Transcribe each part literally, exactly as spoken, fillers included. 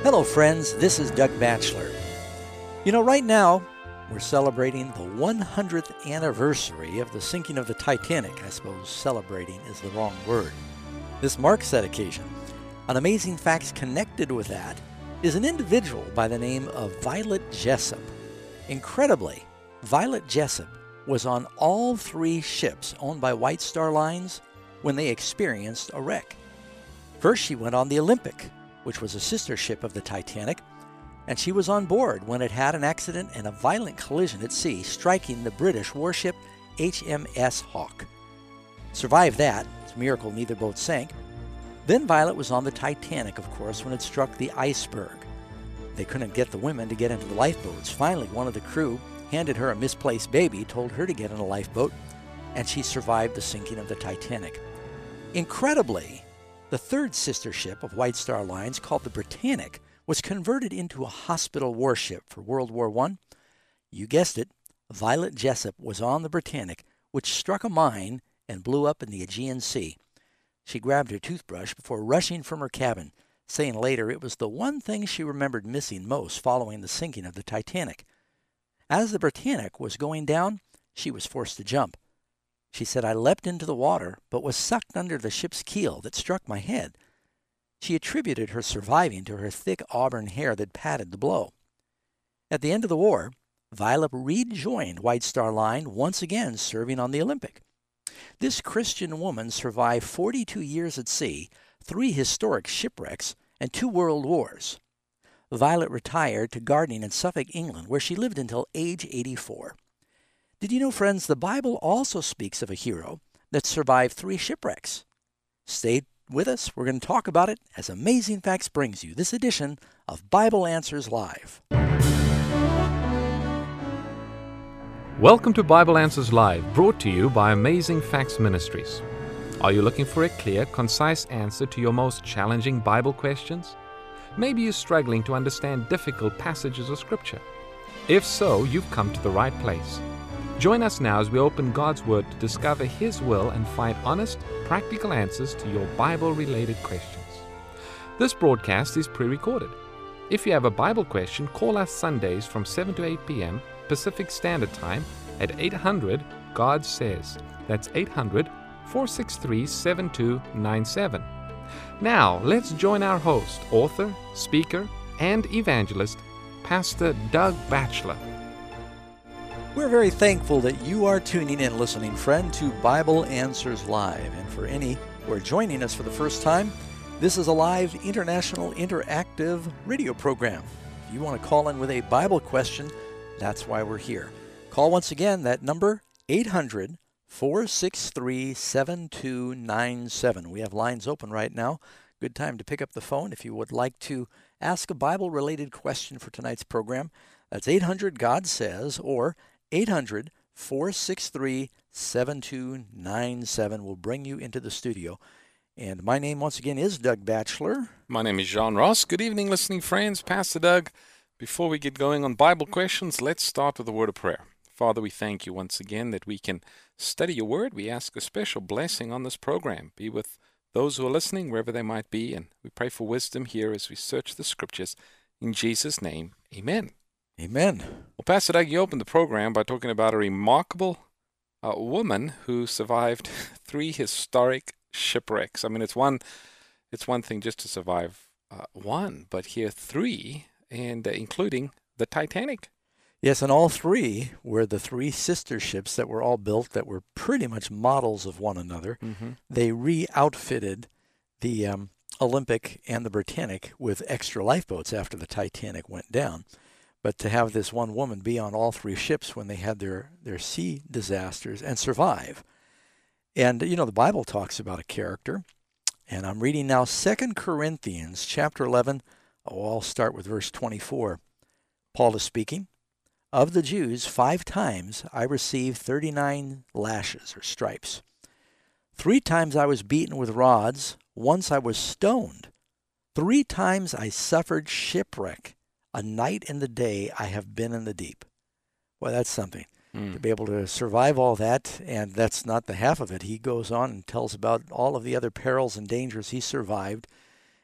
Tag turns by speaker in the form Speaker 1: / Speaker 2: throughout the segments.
Speaker 1: Hello, friends. This is Doug Batchelor. You know, right now, we're celebrating the one hundredth anniversary of the sinking of the Titanic. I suppose celebrating is the wrong word. This marks that occasion. An amazing fact connected with that is an individual by the name of Violet Jessop. Incredibly, Violet Jessop was on all three ships owned by White Star Lines when they experienced a wreck. First, she went on the Olympic, which was a sister ship of the Titanic, and she was on board when it had an accident and a violent collision at sea, striking the British warship H M S Hawke. Survived that. It's a miracle neither boat sank. Then Violet was on the Titanic, of course, when it struck the iceberg. They couldn't get the women to get into the lifeboats. Finally, one of the crew handed her a misplaced baby, told her to get in a lifeboat, and she survived the sinking of the Titanic. Incredibly, the third sister ship of White Star Lines, called the Britannic, was converted into a hospital warship for World War One. You guessed it, Violet Jessop was on the Britannic, which struck a mine and blew up in the Aegean Sea. She grabbed her toothbrush before rushing from her cabin, saying later it was the one thing she remembered missing most following the sinking of the Titanic. As the Britannic was going down, she was forced to jump. She said, "I leapt into the water, but was sucked under the ship's keel that struck my head." She attributed her surviving to her thick auburn hair that padded the blow. At the end of the war, Violet rejoined White Star Line, once again serving on the Olympic. This Christian woman survived forty-two years at sea, three historic shipwrecks, and two world wars. Violet retired to gardening in Suffolk, England, where she lived until age eighty-four. Did you know, friends, the Bible also speaks of a hero that survived three shipwrecks? Stay with us. We're going to talk about it as Amazing Facts brings you this edition of Bible Answers Live.
Speaker 2: Welcome to Bible Answers Live, brought to you by Amazing Facts Ministries. Are you looking for a clear, concise answer to your most challenging Bible questions? Maybe you're struggling to understand difficult passages of Scripture. If so, you've come to the right place. Join us now as we open God's Word to discover His will and find honest, practical answers to your Bible-related questions. This broadcast is pre-recorded. If you have a Bible question, call us Sundays from seven to eight p.m. Pacific Standard Time at eight hundred God Says. That's eight hundred, four six three, seven two nine seven. Now, let's join our host, author, speaker, and evangelist, Pastor Doug Batchelor.
Speaker 1: We're very thankful that you are tuning in, listening friend, to Bible Answers Live. And for any who are joining us for the first time, this is a live international interactive radio program. If you want to call in with a Bible question, that's why we're here. Call once again, that number, eight hundred, four six three, seven two nine seven. We have lines open right now. Good time to pick up the phone if you would like to ask a Bible-related question for tonight's program. That's eight hundred God Says, or eight hundred, four six three, seven two nine seven will bring you into the studio. And my name, once again, is Doug Batchelor.
Speaker 3: My name is John Ross. Good evening, listening friends. Pastor Doug, before we get going on Bible questions, let's start with a word of prayer. Father, we thank you once again that we can study your word. We ask a special blessing on this program. Be with those who are listening, wherever they might be, and we pray for wisdom here as we search the Scriptures. In Jesus' name, amen.
Speaker 1: Amen.
Speaker 3: Well, Pastor Doug, you opened the program by talking about a remarkable uh, woman who survived three historic shipwrecks. I mean, it's one, it's one thing just to survive uh, one, but here three, and uh, including the Titanic.
Speaker 1: Yes, and all three were the three sister ships that were all built that were pretty much models of one another.
Speaker 3: Mm-hmm.
Speaker 1: They re-outfitted the um, Olympic and the Britannic with extra lifeboats after the Titanic went down. But to have this one woman be on all three ships when they had their, their sea disasters and survive. And, you know, the Bible talks about a character. And I'm reading now Second Corinthians chapter eleven. Oh, I'll start with verse twenty-four. Paul is speaking. Of the Jews, five times I received thirty-nine lashes or stripes. Three times I was beaten with rods. Once I was stoned. Three times I suffered shipwreck. A night and the day I have been in the deep. Well, that's something. Mm. To be able to survive all that, and that's not the half of it. He goes on and tells about all of the other perils and dangers he survived.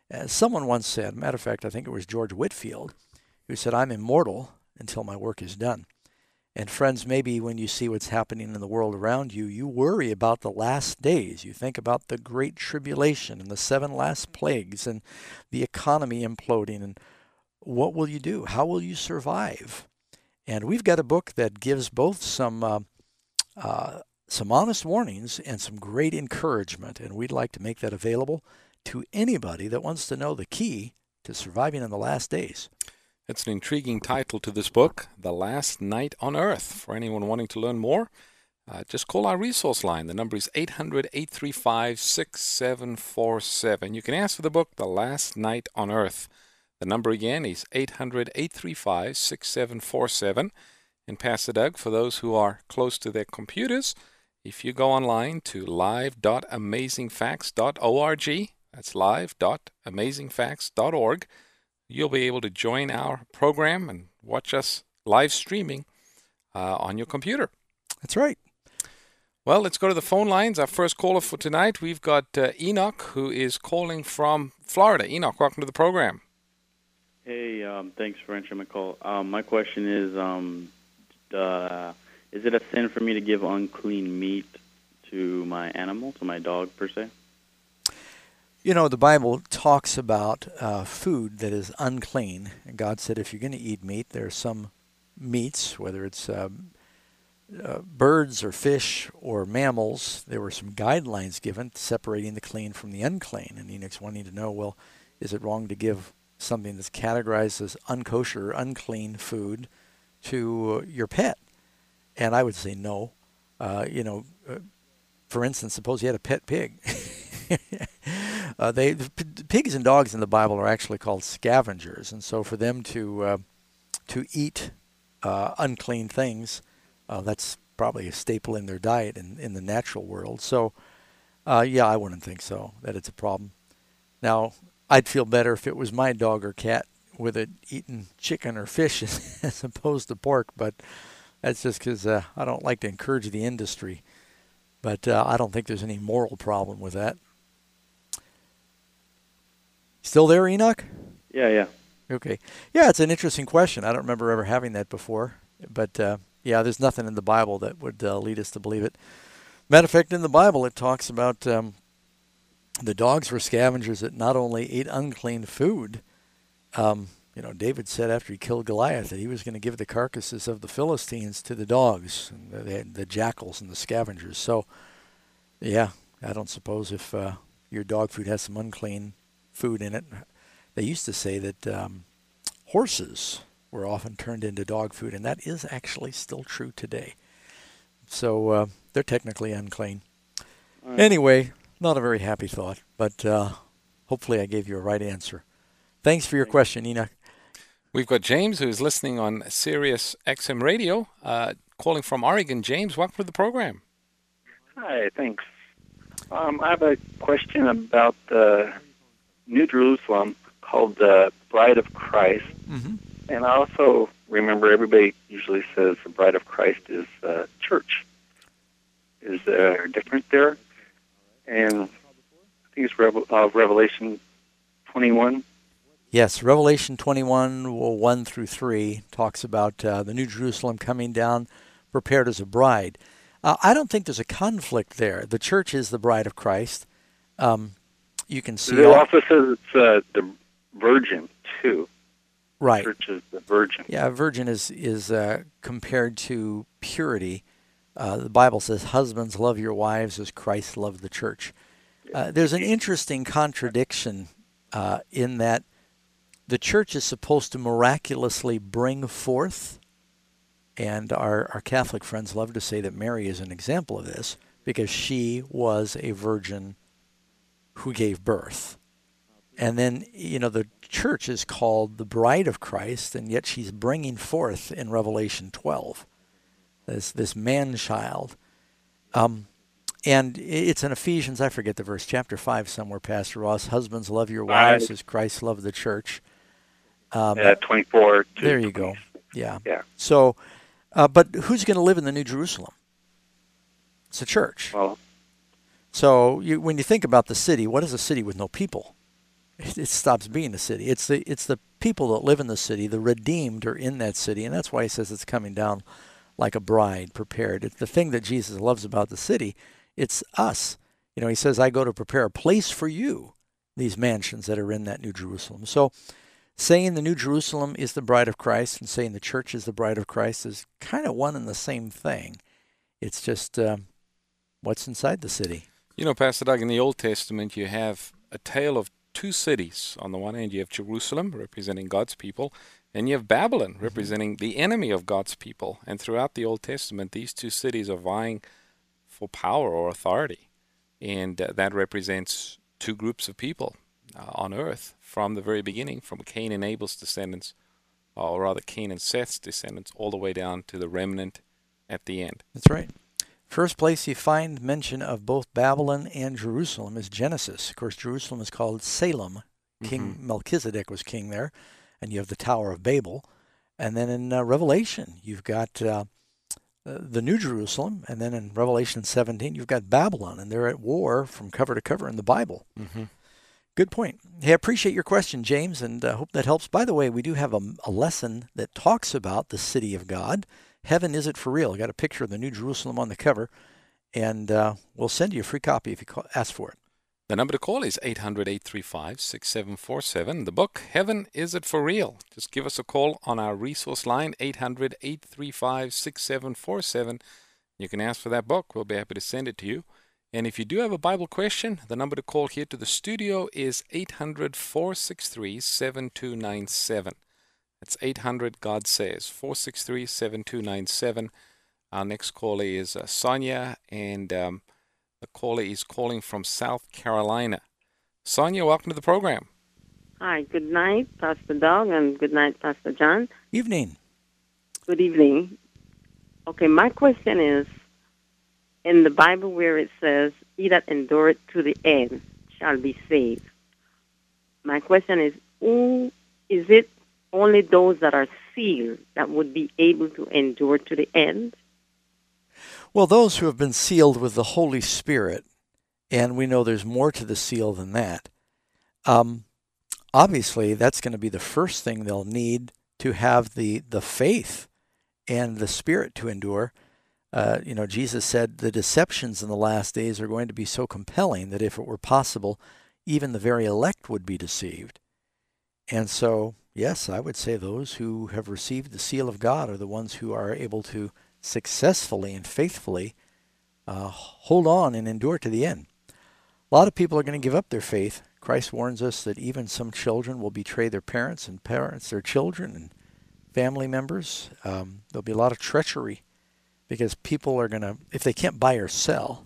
Speaker 1: As someone once said, matter of fact, I think it was George Whitefield, who said, I'm immortal until my work is done. And friends, maybe when you see what's happening in the world around you, you worry about the last days. You think about the great tribulation and the seven last plagues and the economy imploding. And what will you do? How will you survive? And we've got a book that gives both some uh, uh, some honest warnings and some great encouragement. And we'd like to make that available to anybody that wants to know the key to surviving in the last days.
Speaker 3: It's an intriguing title to this book, The Last Night on Earth. For anyone wanting to learn more, uh, just call our resource line. The number is eight hundred, eight three five, six seven four seven. You can ask for the book, The Last Night on Earth. The number again is eight hundred, eight three five, six seven four seven. And Pastor Doug, for those who are close to their computers, if you go online to live dot amazing facts dot org, that's live dot amazing facts dot org, you'll be able to join our program and watch us live streaming uh, on your computer.
Speaker 1: That's right.
Speaker 3: Well, let's go to the phone lines. Our first caller for tonight, we've got uh, Enoch, who is calling from Florida. Enoch, welcome to the program.
Speaker 4: Hey, um, thanks for answering my call. Um, my question is, um, uh, is it a sin for me to give unclean meat to my animal, to my dog, per se?
Speaker 1: You know, the Bible talks about uh, food that is unclean. And God said if you're going to eat meat, there are some meats, whether it's uh, uh, birds or fish or mammals, there were some guidelines given separating the clean from the unclean. And Enoch's wanting to know, well, is it wrong to give something that's categorized as unkosher, unclean food to uh, your pet? And I would say no. Uh, you know, uh, for instance, suppose you had a pet pig. uh, they p- pigs and dogs in the Bible are actually called scavengers, and so for them to uh, to eat uh, unclean things, uh, that's probably a staple in their diet in, in the natural world. So, uh, yeah, I wouldn't think so, that it's a problem. Now, I'd feel better if it was my dog or cat with it eating chicken or fish as opposed to pork, but that's just because uh, I don't like to encourage the industry. But uh, I don't think there's any moral problem with that. Still there, Enoch?
Speaker 4: Yeah, yeah.
Speaker 1: Okay. Yeah, it's an interesting question. I don't remember ever having that before. But, uh, yeah, there's nothing in the Bible that would uh, lead us to believe it. Matter of fact, in the Bible, it talks about um, the dogs were scavengers that not only ate unclean food. Um, you know, David said after he killed Goliath that he was going to give the carcasses of the Philistines to the dogs, and the, the jackals and the scavengers. So, yeah, I don't suppose if uh, your dog food has some unclean food in it. They used to say that um, horses were often turned into dog food, and that is actually still true today. So uh, they're technically unclean.
Speaker 4: Right.
Speaker 1: Anyway, not a very happy thought, but uh, hopefully I gave you a right answer. Thanks for your question, Enoch.
Speaker 3: We've got James, who is listening on Sirius X M Radio, uh, calling from Oregon. James, welcome to the program.
Speaker 5: Hi, thanks. Um, I have a question about the New Jerusalem called the Bride of Christ.
Speaker 1: Mm-hmm.
Speaker 5: And I also remember everybody usually says the Bride of Christ is uh, church. Is there a difference there? And I think it's Revel- uh, Revelation twenty-one.
Speaker 1: Yes, Revelation twenty-one, one through three, talks about uh, the New Jerusalem coming down prepared as a bride. Uh, I don't think there's a conflict there. The church is the bride of Christ. Um, you can see...
Speaker 5: It also says it's uh, the virgin, too.
Speaker 1: Right.
Speaker 5: The church is the virgin.
Speaker 1: Yeah, virgin is, is uh, compared to purity. Uh, the Bible says, husbands, love your wives as Christ loved the church. Uh, there's an interesting contradiction uh, in that the church is supposed to miraculously bring forth, and our, our Catholic friends love to say that Mary is an example of this, because she was a virgin who gave birth. And then, you know, the church is called the bride of Christ, and yet she's bringing forth in Revelation twelve, this, this man-child. Um, and it's in Ephesians, I forget the verse, chapter five somewhere, Pastor Ross, husbands, love your wives as Christ loved the church. Um,
Speaker 5: yeah, twenty-four.
Speaker 1: There you go. Yeah.
Speaker 5: Yeah.
Speaker 1: So, uh, but who's going to live in the New Jerusalem? It's the church.
Speaker 5: Well,
Speaker 1: So you, when you think about the city, what is a city with no people? it, it stops being a city. It's the it's the people that live in the city, the redeemed are in that city, and that's why he says it's coming down like a bride prepared. It's the thing that Jesus loves about the city. It's us. You know, he says, I go to prepare a place for you, these mansions that are in that New Jerusalem. So saying the New Jerusalem is the bride of Christ and saying the church is the bride of Christ is kind of one and the same thing. It's just uh, what's inside the city.
Speaker 3: You know, Pastor Doug, in the Old Testament, you have a tale of two cities. On the one hand, you have Jerusalem, representing God's people, and you have Babylon, representing the enemy of God's people. And throughout the Old Testament, these two cities are vying for power or authority. And uh, that represents two groups of people uh, on earth from the very beginning, from Cain and Abel's descendants, or rather Cain and Seth's descendants, all the way down to the remnant at the end.
Speaker 1: That's right. First place you find mention of both Babylon and Jerusalem is Genesis. Of course, Jerusalem is called Salem. King mm-hmm. Melchizedek was king there. And you have the Tower of Babel. And then in uh, Revelation, you've got uh, uh, the New Jerusalem. And then in Revelation seventeen, you've got Babylon. And they're at war from cover to cover in the Bible.
Speaker 3: Mm-hmm.
Speaker 1: Good point. Hey, I appreciate your question, James, and I uh, hope that helps. By the way, we do have a, a lesson that talks about the city of God. Heaven, is it for real? I got a picture of the New Jerusalem on the cover. And uh, we'll send you a free copy if you call, ask for it.
Speaker 3: The number to call is eight hundred, eight three five, six seven four seven. The book, Heaven, Is It For Real? Just give us a call on our resource line, eight hundred, eight three five, six seven four seven. You can ask for that book. We'll be happy to send it to you. And if you do have a Bible question, the number to call here to the studio is eight hundred, four six three, seven two nine seven. That's eight hundred, God Says, four six three, seven two nine seven. Our next caller is uh, Sonia, and um, the caller is calling from South Carolina. Sonia, welcome to the program.
Speaker 6: Hi, good night, Pastor Doug, and good night, Pastor John.
Speaker 1: Evening.
Speaker 6: Good evening. Okay, my question is, in the Bible where it says, he that endureth to the end shall be saved. My question is, who is it only those that are sealed that would be able to endure to the end?
Speaker 1: Well, those who have been sealed with the Holy Spirit, and we know there's more to the seal than that, um, obviously that's going to be the first thing they'll need to have the, the faith and the Spirit to endure. Uh, you know, Jesus said the deceptions in the last days are going to be so compelling that if it were possible, even the very elect would be deceived. And so, yes, I would say those who have received the seal of God are the ones who are able to successfully and faithfully uh, hold on and endure to the end. A lot of people are going to give up their faith. Christ warns us that even some children will betray their parents, and parents their children, and family members. Um, there'll be a lot of treachery because people are going to, if they can't buy or sell,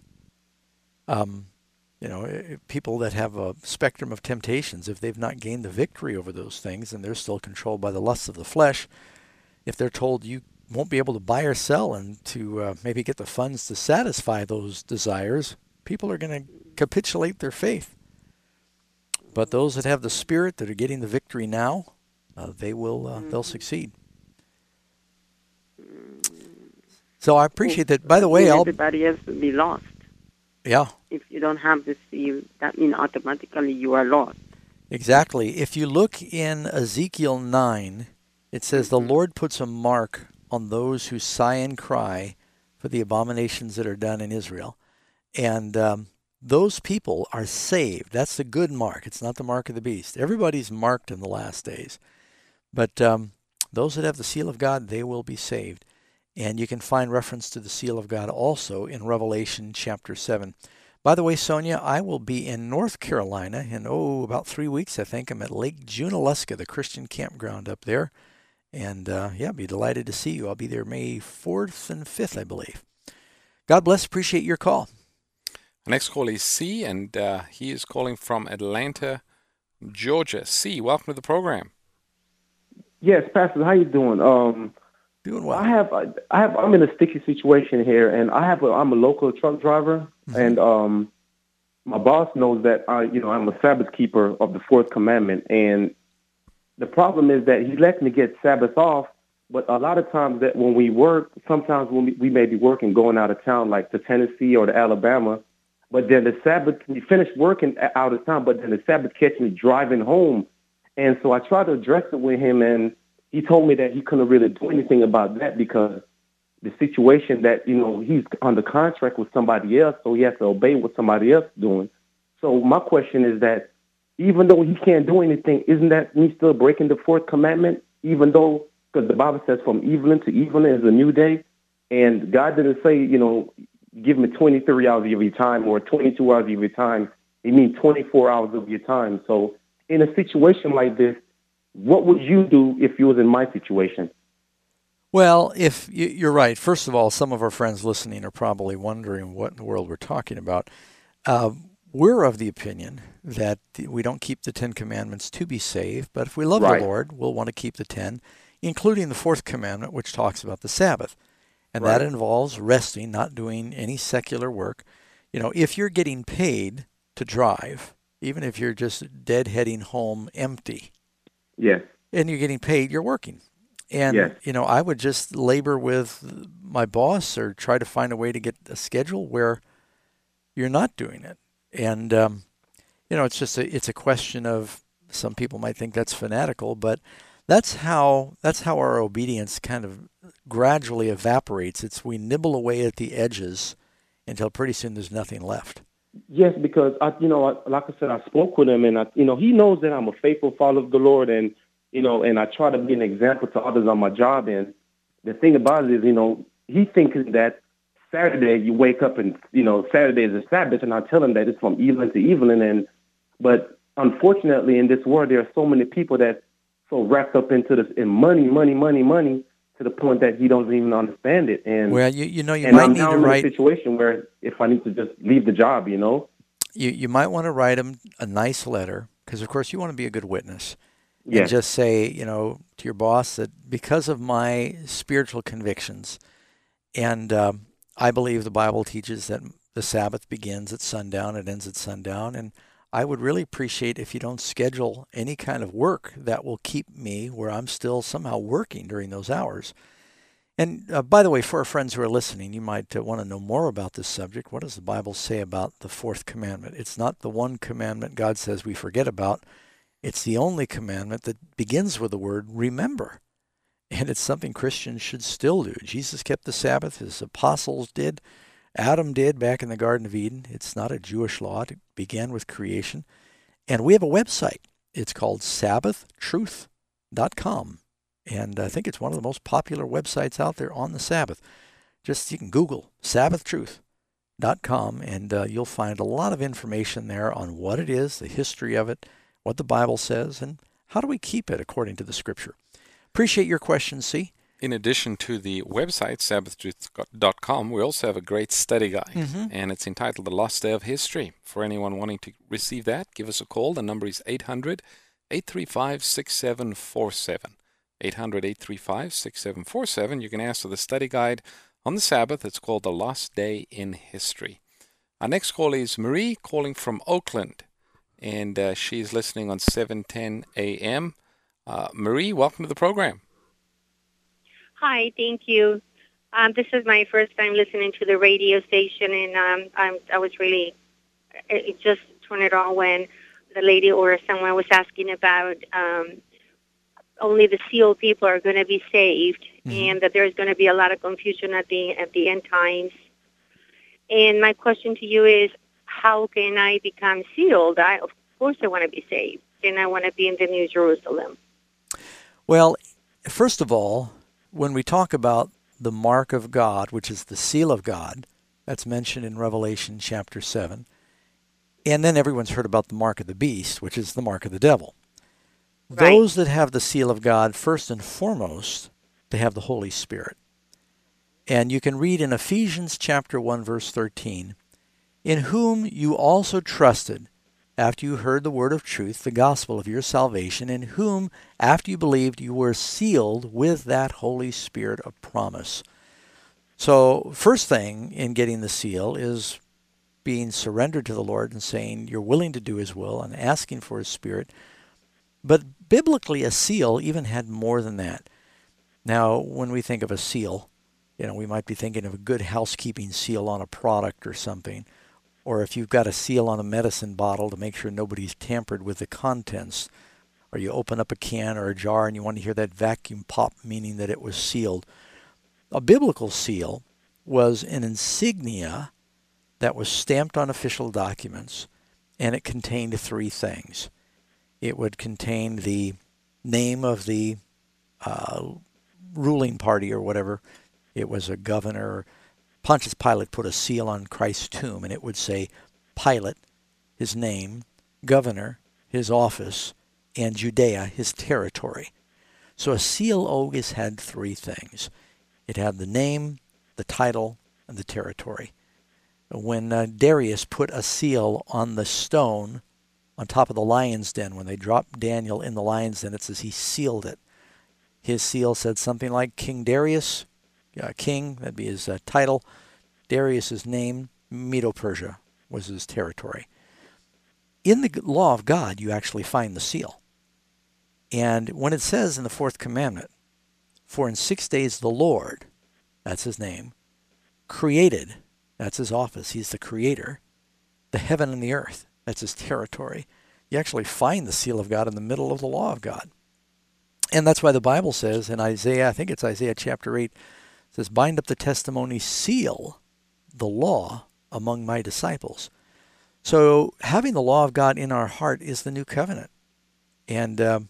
Speaker 1: um, you know, people that have a spectrum of temptations, if they've not gained the victory over those things and they're still controlled by the lusts of the flesh, if they're told you won't be able to buy or sell and to uh, maybe get the funds to satisfy those desires, people are going to capitulate their faith. But those that have the Spirit, that are getting the victory now, uh, they will uh, they'll succeed. So I appreciate that. By the way, I'll,
Speaker 6: everybody else will be lost.
Speaker 1: Yeah.
Speaker 6: If you don't have the seal, that means automatically you are lost.
Speaker 1: Exactly. If you look in Ezekiel nine, it says, the Lord puts a mark on those who sigh and cry for the abominations that are done in Israel. And um, those people are saved. That's the good mark. It's not the mark of the beast. Everybody's marked in the last days. But um, those that have the seal of God, they will be saved. And you can find reference to the seal of God also in Revelation chapter seven. By the way, Sonia, I will be in North Carolina in, oh, about three weeks, I think. I'm at Lake Junaluska, the Christian campground up there. And, uh, yeah, be delighted to see you. I'll be there May fourth and fifth, I believe. God bless. Appreciate your call.
Speaker 3: The next call is C, and uh, he is calling from Atlanta, Georgia. C, welcome to the program.
Speaker 7: Yes, Pastor, how you doing? Um,
Speaker 1: doing well.
Speaker 7: I have, I have, I'm in a sticky situation here, and I have, a, I'm a local truck driver, mm-hmm. and um, my boss knows that I, you know, I'm a Sabbath keeper of the Fourth Commandment, and the problem is that he lets me get Sabbath off, but a lot of times that when we work, sometimes when we, we may be working going out of town, like to Tennessee or to Alabama, But then the Sabbath, we finished working out of town, but then the Sabbath catch me driving home. And so I tried to address it with him, and he told me that he couldn't really do anything about that because the situation that, you know, he's under contract with somebody else, so he has to obey what somebody else is doing. So my question is that even though he can't do anything, isn't that me still breaking the fourth commandment? Even though, because the Bible says from evening to evening is a new day, and God didn't say, you know, give me twenty-three hours of your time or twenty-two hours of your time. It means twenty-four hours of your time. So in a situation like this, what would you do if you was in my situation?
Speaker 1: Well, if you're right, first of all, some of our friends listening are probably wondering what in the world we're talking about. Uh, we're of the opinion that we don't keep the Ten Commandments to be saved, but if we love
Speaker 7: Right.
Speaker 1: the Lord, we'll want to keep the ten, including the fourth commandment, which talks about the Sabbath. And
Speaker 7: Right.
Speaker 1: that involves resting, not doing any secular work. You know, if you're getting paid to drive, even if you're just deadheading home empty,
Speaker 7: Yes.
Speaker 1: and you're getting paid, you're working. And,
Speaker 7: Yes.
Speaker 1: you know, I would just labor with my boss or try to find a way to get a schedule where you're not doing it. And, um, you know, it's just a, it's a question of, some people might think that's fanatical, but that's how, that's how our obedience kind of gradually evaporates. It's we nibble away at the edges until pretty soon there's nothing left.
Speaker 7: Yes, because I, you know, I, like I said, I spoke with him, and I, you know, he knows that I'm a faithful follower of the Lord, and you know, and I try to be an example to others on my job. And the thing about it is, you know, he thinks that Saturday you wake up and you know Saturday is a Sabbath, and I tell him that it's from evening to evening. And but unfortunately, in this world, there are so many people that so wrapped up into this in money, money, money, money, to the point that he doesn't even understand it. And
Speaker 1: Well, you you know, you
Speaker 7: and
Speaker 1: might
Speaker 7: I'm
Speaker 1: need
Speaker 7: now
Speaker 1: to
Speaker 7: in a
Speaker 1: write,
Speaker 7: situation where if I need to just leave the job, you know.
Speaker 1: you, you might want to write him a nice letter, because of course you want to be a good witness. And
Speaker 7: Yes.
Speaker 1: just say, you know, to your boss that because of my spiritual convictions, and um, I believe the Bible teaches that the Sabbath begins at sundown, it ends at sundown, and I would really appreciate if you don't schedule any kind of work that will keep me where I'm still somehow working during those hours. And uh, by the way, for our friends who are listening, you might uh, want to know more about this subject. What does the Bible say about the fourth commandment? It's not the one commandment God says we forget about. It's the only commandment that begins with the word remember. And it's something Christians should still do. Jesus kept the Sabbath. His apostles did. Adam did back in the Garden of Eden. It's not a Jewish law. It began with creation. And we have a website. It's called Sabbath Truth dot com. And I think it's one of the most popular websites out there on the Sabbath. Just you can Google Sabbath Truth dot com, and uh, you'll find a lot of information there on what it is, the history of it, what the Bible says, and how do we keep it according to the Scripture. Appreciate your question, C.
Speaker 3: In addition to the website, Sabbath Truth dot com, we also have a great study guide,
Speaker 1: Mhm.
Speaker 3: and it's entitled The Lost Day of History. For anyone wanting to receive that, give us a call. The number is eight hundred, eight three five, six seven four seven. eight hundred, eight three five, six seven four seven. You can ask for the study guide on the Sabbath. It's called The Lost Day in History. Our next call is Marie, calling from Oakland, and uh, she's listening on seven ten A M. Uh, Marie, welcome to the program.
Speaker 8: Hi, thank you. Um, this is my first time listening to the radio station, and um, I'm, I was really, it it just turned it on when the lady or someone was asking about um, only the sealed people are going to be saved,
Speaker 1: Mhm.
Speaker 8: and that there's going to be a lot of confusion at the at the end times. And my question to you is, how can I become sealed? I, of course, I want to be saved, and I want to be in the New Jerusalem.
Speaker 1: Well, first of all, when we talk about the mark of God, which is the seal of God, that's mentioned in Revelation chapter seven, and then everyone's heard about the mark of the beast, which is the mark of the devil.
Speaker 8: Right.
Speaker 1: Those that have the seal of God, first and foremost, they have the Holy Spirit. And you can read in Ephesians chapter one, verse thirteen, in whom you also trusted, after you heard the word of truth, the gospel of your salvation, in whom, after you believed, you were sealed with that Holy Spirit of promise. So, first thing in getting the seal is being surrendered to the Lord and saying you're willing to do His will and asking for His Spirit. But biblically, a seal even had more than that. Now, when we think of a seal, you know, we might be thinking of a good housekeeping seal on a product or something. or if you've got a seal on a medicine bottle to make sure nobody's tampered with the contents, or you open up a can or a jar and you want to hear that vacuum pop, meaning that it was sealed. A biblical seal was an insignia that was stamped on official documents, and it contained three things. It would contain the name of the uh, ruling party or whatever. It was a governor. Pontius Pilate put a seal on Christ's tomb, and it would say Pilate, his name, governor, his office, and Judea, his territory. So a seal always had three things. It had the name, the title, and the territory. When uh, Darius put a seal on the stone on top of the lion's den, when they dropped Daniel in the lion's den, it says he sealed it. His seal said something like King Darius, uh, king, that'd be his uh, title. Darius's name, Medo-Persia, was his territory. In the law of God, you actually find the seal. And when it says in the fourth commandment, for in six days the Lord, that's his name, created, that's his office, he's the creator, the heaven and the earth, that's his territory. You actually find the seal of God in the middle of the law of God. And that's why the Bible says in Isaiah, I think it's Isaiah chapter eight, it says, bind up the testimony, seal the law among my disciples. So having the law of God in our heart is the new covenant. And um,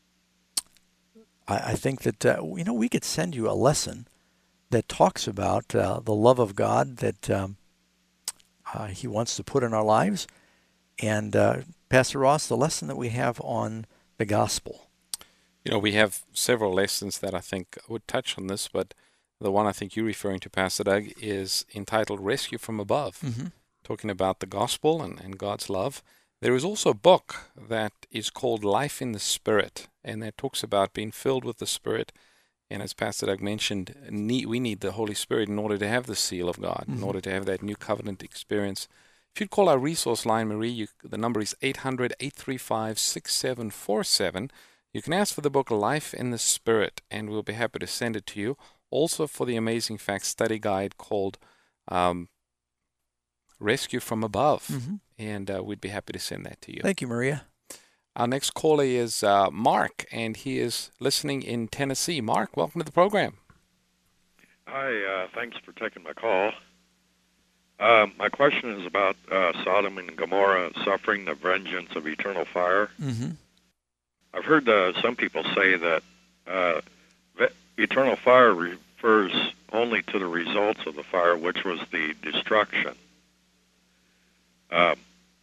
Speaker 1: I, I think that, uh, you know, we could send you a lesson that talks about uh, the love of God that um, uh, he wants to put in our lives. And uh, Pastor Ross, the lesson that we have on the gospel.
Speaker 3: You know, we have several lessons that I think would touch on this, but the one I think you're referring to, Pastor Doug, is entitled Rescue from Above, mm-hmm. talking about the gospel and, and God's love. There is also a book that is called Life in the Spirit, and that talks about being filled with the Spirit. And as Pastor Doug mentioned, need, we need the Holy Spirit in order to have the seal of God, mm-hmm. in order to have that new covenant experience. If you'd call our resource line, Marie, you, the number is eight hundred, eight three five, six seven four seven. You can ask for the book Life in the Spirit, and we'll be happy to send it to you. Also for the Amazing Facts study guide called um, Rescue from Above, mm-hmm. and uh, we'd be happy to send that to you.
Speaker 1: Thank you, Maria.
Speaker 3: Our next caller is uh, Mark, and he is listening in Tennessee. Mark, welcome to the program.
Speaker 9: Hi, uh, thanks for taking my call. Uh, my question is about uh, Sodom and Gomorrah suffering the vengeance of eternal fire.
Speaker 1: Mm-hmm.
Speaker 9: I've heard uh, some people say that uh, eternal fire refers only to the results of the fire, which was the destruction. Um,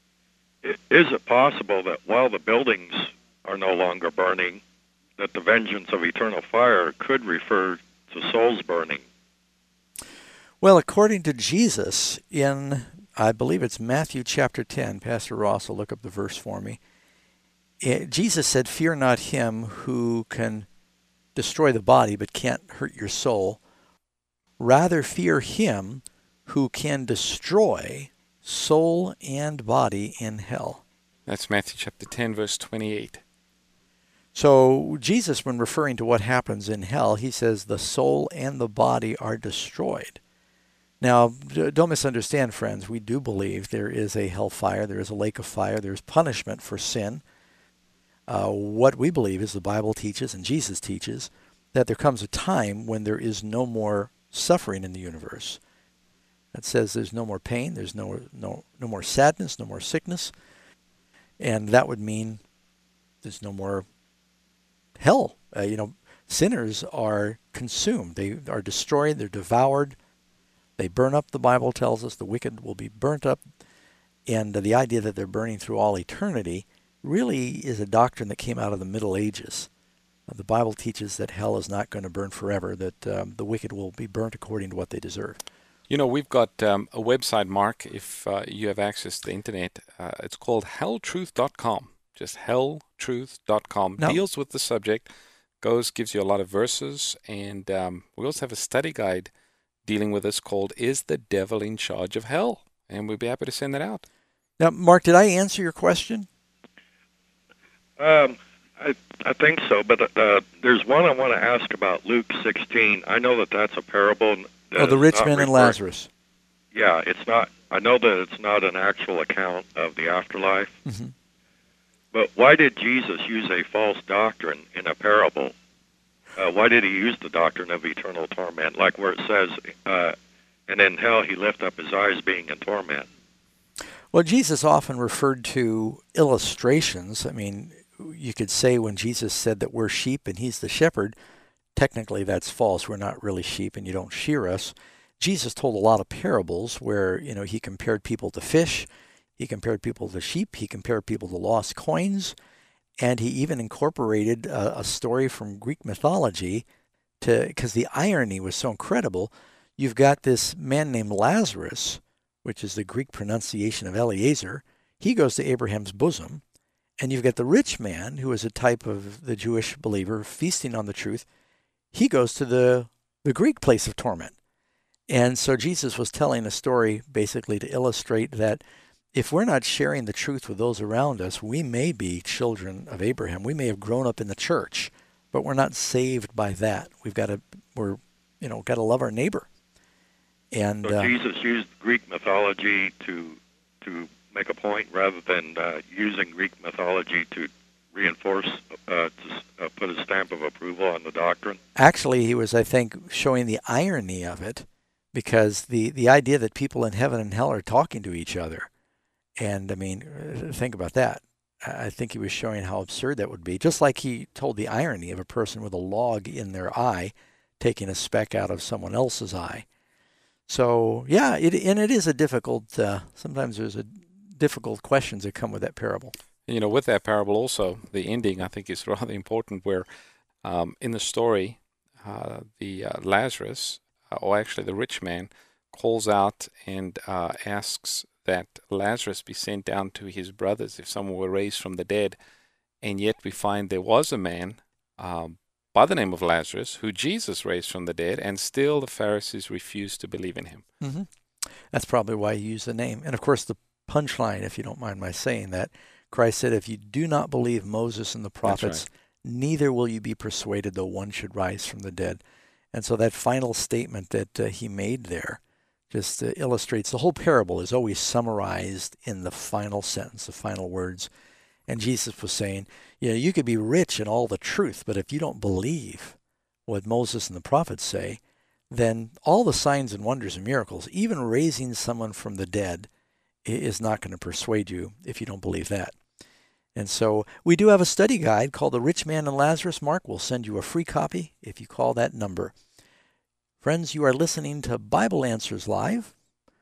Speaker 9: is it possible that while the buildings are no longer burning, that the vengeance of eternal fire could refer to souls burning?
Speaker 1: Well, according to Jesus, in, I believe it's Matthew chapter ten, Pastor Ross will look up the verse for me, it, Jesus said, fear not him who can destroy the body but can't hurt your soul. Rather fear him who can destroy soul and body in hell.
Speaker 3: That's Matthew chapter ten, verse twenty-eight.
Speaker 1: So Jesus, when referring to what happens in hell, he says the soul and the body are destroyed. Now, don't misunderstand, friends. We do believe there is a hellfire, there is a lake of fire, there is punishment for sin. Uh, what we believe is the Bible teaches and Jesus teaches that there comes a time when there is no more suffering in the universe. That says there's no more pain, there's no no no more sadness, no more sickness, and that would mean there's no more hell. Uh, you know, sinners are consumed, they are destroyed, they're devoured, they burn up. The Bible tells us the wicked will be burnt up, and uh, the idea that they're burning through all eternity really is a doctrine that came out of the Middle Ages. Uh, the Bible teaches that hell is not going to burn forever, that um, the wicked will be burnt according to what they deserve.
Speaker 3: You know, we've got um, a website, Mark, if uh, you have access to the internet. Uh, it's called hell truth dot com. Just hell truth dot com.
Speaker 1: No.
Speaker 3: Deals with the subject, goes, gives you a lot of verses, and um, we also have a study guide dealing with this called Is the Devil in Charge of Hell? And we'd be happy to send that out.
Speaker 1: Now, Mark, did I answer your question?
Speaker 9: Um, I, I think so, but uh, there's one I want to ask about Luke sixteen. I know that that's a parable. That
Speaker 1: oh, the rich
Speaker 9: man
Speaker 1: man and Lazarus.
Speaker 9: yeah, it's not, I know that it's not an actual account of the afterlife,
Speaker 1: Mm-hmm.
Speaker 9: but why did Jesus use a false doctrine in a parable? Uh, why did he use the doctrine of eternal torment, like where it says, uh, and in hell he lift up his eyes being in torment?
Speaker 1: Well, Jesus often referred to illustrations. I mean, you could say when Jesus said that we're sheep and he's the shepherd, technically that's false. We're not really sheep and you don't shear us. Jesus told a lot of parables where, you know, he compared people to fish, he compared people to sheep, he compared people to lost coins, and he even incorporated a, a story from Greek mythology to, because the irony was so incredible. You've got this man named Lazarus, which is the Greek pronunciation of Eliezer. He goes to Abraham's bosom. And you've got the rich man, who is a type of the Jewish believer, feasting on the truth. He goes to the, the Greek place of torment. And so Jesus was telling a story basically to illustrate that if we're not sharing the truth with those around us, we may be children of Abraham. We may have grown up in the church, but we're not saved by that. We've got to, we're, you know, got to love our neighbor. And
Speaker 9: so
Speaker 1: uh,
Speaker 9: Jesus used Greek mythology to to make a point rather than uh, using Greek mythology to reinforce, uh, to uh, put a stamp of approval on the doctrine?
Speaker 1: Actually, he was, I think, showing the irony of it, because the, the idea that people in heaven and hell are talking to each other. And, I mean, think about that. I think he was showing how absurd that would be. Just like he told the irony of a person with a log in their eye taking a speck out of someone else's eye. So, yeah, it, and it is a difficult, uh, sometimes there's a difficult questions that come with that parable.
Speaker 3: You know, with that parable also, the ending I think is rather important, where um, in the story, uh, the uh, Lazarus, uh, or actually the rich man, calls out and uh, asks that Lazarus be sent down to his brothers if someone were raised from the dead. And yet we find there was a man um, by the name of Lazarus who Jesus raised from the dead, and still the Pharisees refused to believe in him.
Speaker 1: Mm-hmm. That's probably why he used the name. And of course, the punchline, if you don't mind my saying that, Christ said, if you do not believe Moses and the prophets, right, neither will you be persuaded though one should rise from the dead. And so that final statement that uh, he made there just uh, illustrates the whole parable is always summarized in the final sentence, the final words. And Jesus was saying, you know, you could be rich in all the truth, but if you don't believe what Moses and the prophets say, then all the signs and wonders and miracles, even raising someone from the dead, is not going to persuade you if you don't believe that. And so we do have a study guide called The Rich Man and Lazarus. Mark will send you a free copy if you call that number. Friends, you are listening to Bible Answers Live.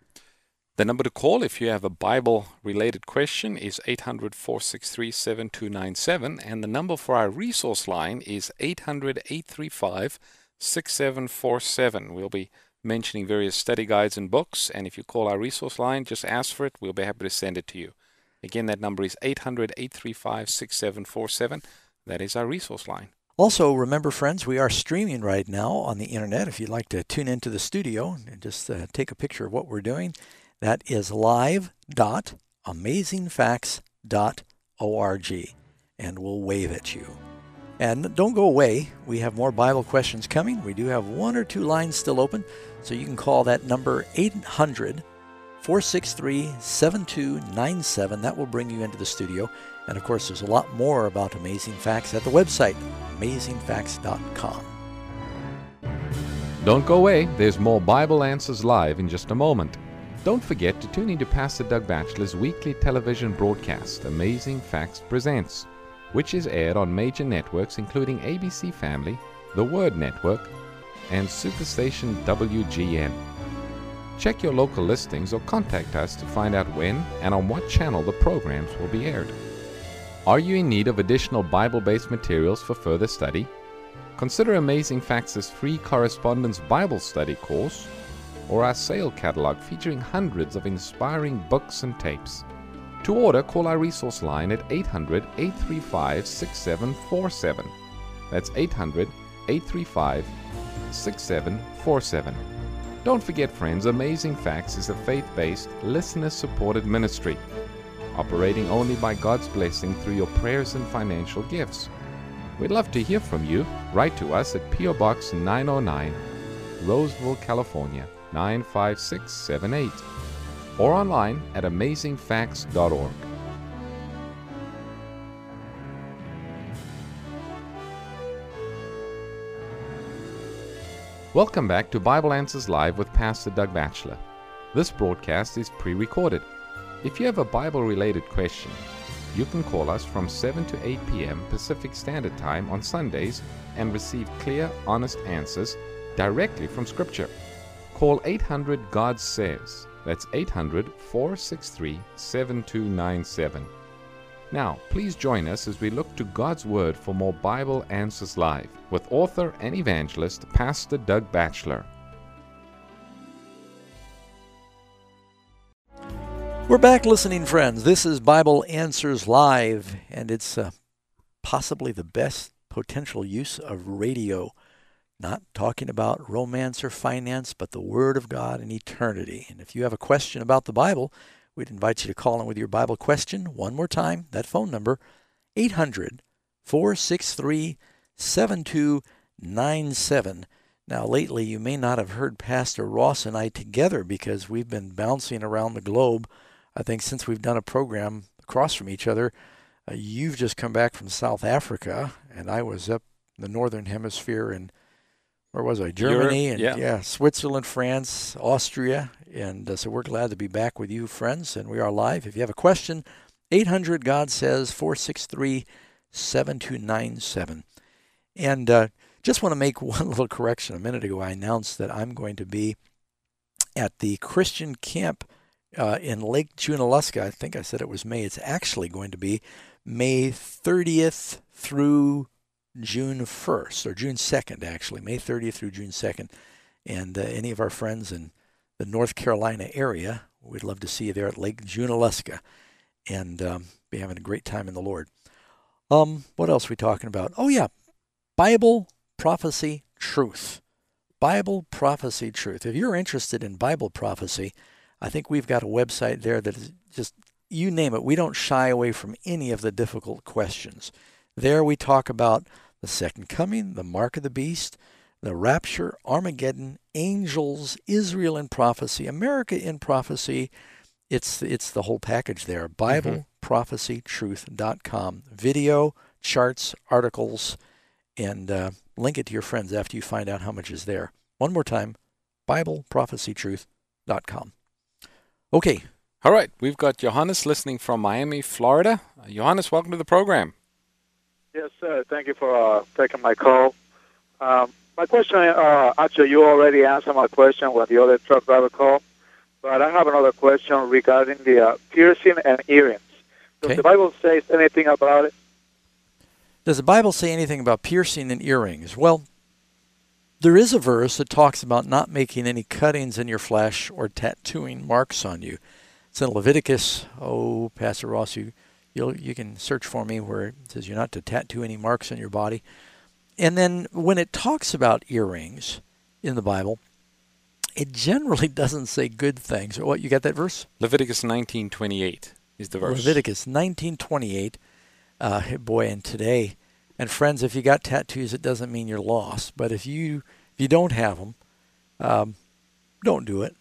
Speaker 3: The number to call if you have a Bible-related question is eight hundred, four six three, seven two nine seven, and the number for our resource line is eight hundred, eight three five, six seven four seven. We'll be mentioning various study guides and books, and if you call our resource line, just ask for it. We'll be happy to send it to you. Again, that number is eight hundred, eight three five, six seven four seven. That is our resource line.
Speaker 1: Also, remember, friends, we are streaming right now on the internet. If you'd like to tune into the studio and just uh, take a picture of what we're doing, that is live dot amazing facts dot org, and we'll wave at you. And don't go away. We have more Bible questions coming. We do have one or two lines still open, so you can call that number eight hundred, four six three, seven two nine seven. That will bring you into the studio. And, of course, there's a lot more about Amazing Facts at the website, amazing facts dot com.
Speaker 2: Don't go away. There's more Bible Answers Live in just a moment. Don't forget to tune in to Pastor Doug Batchelor's weekly television broadcast, Amazing Facts Presents, which is aired on major networks including A B C Family, The Word Network, and Superstation W G N. Check your local listings or contact us to find out when and on what channel the programs will be aired. Are you in need of additional Bible-based materials for further study? Consider Amazing Facts' free correspondence Bible study course, or our sale catalog featuring hundreds of inspiring books and tapes. To order, call our resource line at eight hundred, eight three five, six seven four seven. That's eight hundred, eight three five, six seven four seven. Don't forget, friends, Amazing Facts is a faith-based, listener-supported ministry, operating only by God's blessing through your prayers and financial gifts. We'd love to hear from you. Write to us at P O Box nine oh nine, Roseville, California, nine five six seven eight or online at amazing facts dot org. Welcome back to Bible Answers Live with Pastor Doug Batchelor. This broadcast is pre-recorded. If you have a Bible-related question, you can call us from seven to eight p.m. Pacific Standard Time on Sundays and receive clear, honest answers directly from Scripture. Call eight hundred God Says. That's eight hundred, four six three, seven two nine seven. Now, please join us as we look to God's Word for more Bible Answers Live with author and evangelist Pastor Doug Batchelor.
Speaker 1: We're back, listening friends. This is Bible Answers Live, and it's uh, possibly the best potential use of radio. Not talking about romance or finance, but the Word of God and eternity. And if you have a question about the Bible, we'd invite you to call in with your Bible question. One more time, that phone number, eight hundred, four six three, seven two nine seven. Now, lately, you may not have heard Pastor Ross and I together because we've been bouncing around the globe. I think since we've done a program across from each other, uh, you've just come back from South Africa, and I was up in the Northern Hemisphere in, where was I, Germany,
Speaker 3: Europe,
Speaker 1: and
Speaker 3: yeah.
Speaker 1: yeah, Switzerland, France, Austria, and uh, so we're glad to be back with you, friends, and we are live. If you have a question, eight hundred, God Says, four six three, seven two nine seven. And uh, just want to make one little correction. A minute ago, I announced that I'm going to be at the Christian camp uh, in Lake Junaluska. I think I said it was May. It's actually going to be May thirtieth through June first, or June second, actually, May thirtieth through June second. And uh, any of our friends in the North Carolina area, we'd love to see you there at Lake Junaluska and um, be having a great time in the Lord. Um, what else are we talking about? Oh, yeah, Bible, prophecy, truth. Bible, prophecy, truth. If you're interested in Bible prophecy, I think we've got a website there that is just, you name it, we don't shy away from any of the difficult questions. There we talk about the second coming, the mark of the beast, the rapture, Armageddon, angels, Israel in prophecy, America in prophecy. It's it's the whole package there. Bible Prophecy Truth dot com. Video, charts, articles, and uh, link it to your friends after you find out how much is there. One more time, Bible Prophecy Truth dot com. Okay.
Speaker 3: All right, we've got Johannes listening from Miami, Florida. Uh, Johannes, welcome to the program.
Speaker 10: Yes, sir. Thank you for uh, taking my call. Um, my question, uh, actually, you already answered my question with the other truck driver call, but I have another question regarding the uh, piercing and earrings. Does
Speaker 1: Okay.
Speaker 10: the Bible say anything about it?
Speaker 1: Does the Bible say anything about piercing and earrings? Well, there is a verse that talks about not making any cuttings in your flesh or tattooing marks on you. It's in Leviticus. Oh, Pastor Ross, you you'll, you can search for me where it says you're not to tattoo any marks on your body. And then when it talks about earrings in the Bible, it generally doesn't say good things. What, you got that verse?
Speaker 3: Leviticus nineteen twenty-eight is the verse.
Speaker 1: Leviticus nineteen twenty-eight. Uh, boy, and today, and friends, if you got tattoos, it doesn't mean you're lost. But if you if you don't have them, um, don't do it.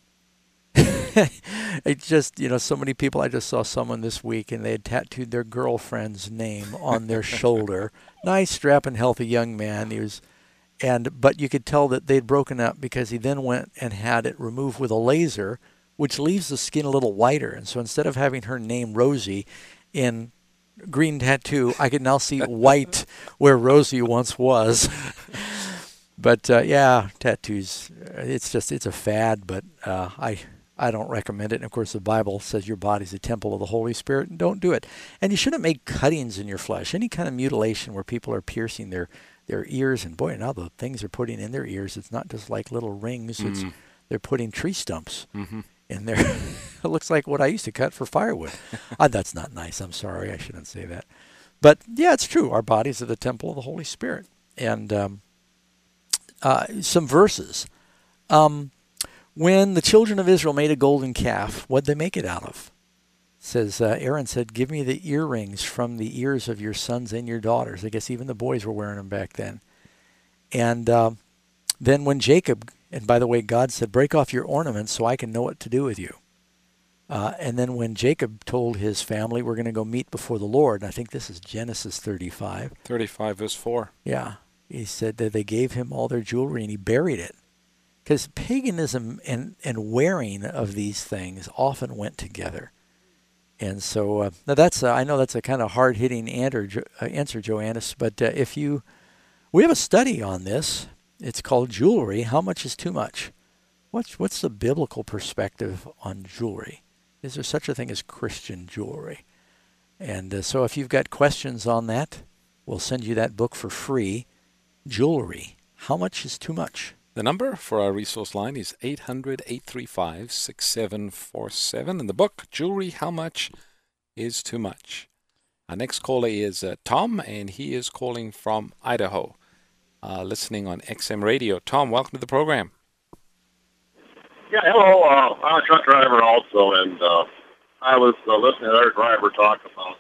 Speaker 1: It just, you know, so many people. I just saw someone this week, and they had tattooed their girlfriend's name on their shoulder. Nice, strapping, healthy young man. He was, and but you could tell that they'd broken up because he then went and had it removed with a laser, which leaves the skin a little whiter. And so instead of having her name Rosie in green tattoo, I could now see white where Rosie once was. But uh, yeah, tattoos, it's just, it's a fad, but uh, I I don't recommend it. And of course the Bible says your body's a temple of the Holy Spirit, and don't do it. And you shouldn't make cuttings in your flesh. Any kind of mutilation where people are piercing their, their ears, and boy, now the things they're putting in their ears, it's not just like little rings, it's
Speaker 3: Mm.
Speaker 1: they're putting tree stumps
Speaker 3: Mm-hmm.
Speaker 1: in there. It looks like what I used to cut for firewood. uh, that's not nice. I'm sorry. I shouldn't say that. But yeah, it's true. Our bodies are the temple of the Holy Spirit. And um, uh, some verses. Um, when the children of Israel made a golden calf, what'd they make it out of? It says, uh, Aaron said, give me the earrings from the ears of your sons and your daughters. I guess even the boys were wearing them back then. And uh, then when Jacob And by the way, God said, break off your ornaments so I can know what to do with you. Uh, and then when Jacob told his family, we're going to go meet before the Lord, and I think this is Genesis thirty-five.
Speaker 3: thirty-five verse four.
Speaker 1: Yeah. He said that they gave him all their jewelry and he buried it. Because paganism and, and wearing of these things often went together. And so uh, now that's uh, I know that's a kind of hard-hitting answer, uh, answer Joannis, but uh, if you, we have a study on this. It's called Jewelry. How much is too much? What's what's the biblical perspective on jewelry? Is there such a thing as Christian jewelry? And uh, so if you've got questions on that, we'll send you that book for free. Jewelry. How much is too much?
Speaker 3: The number for our resource line is eight hundred, eight three five, six seven four seven. And the book, Jewelry, How Much is Too Much? Our next caller is uh, Tom, and he is calling from Idaho, uh, listening on X M Radio. Tom, welcome to the program.
Speaker 11: Yeah, hello. Uh, I'm a truck driver also, and uh, I was uh, listening to our driver talk about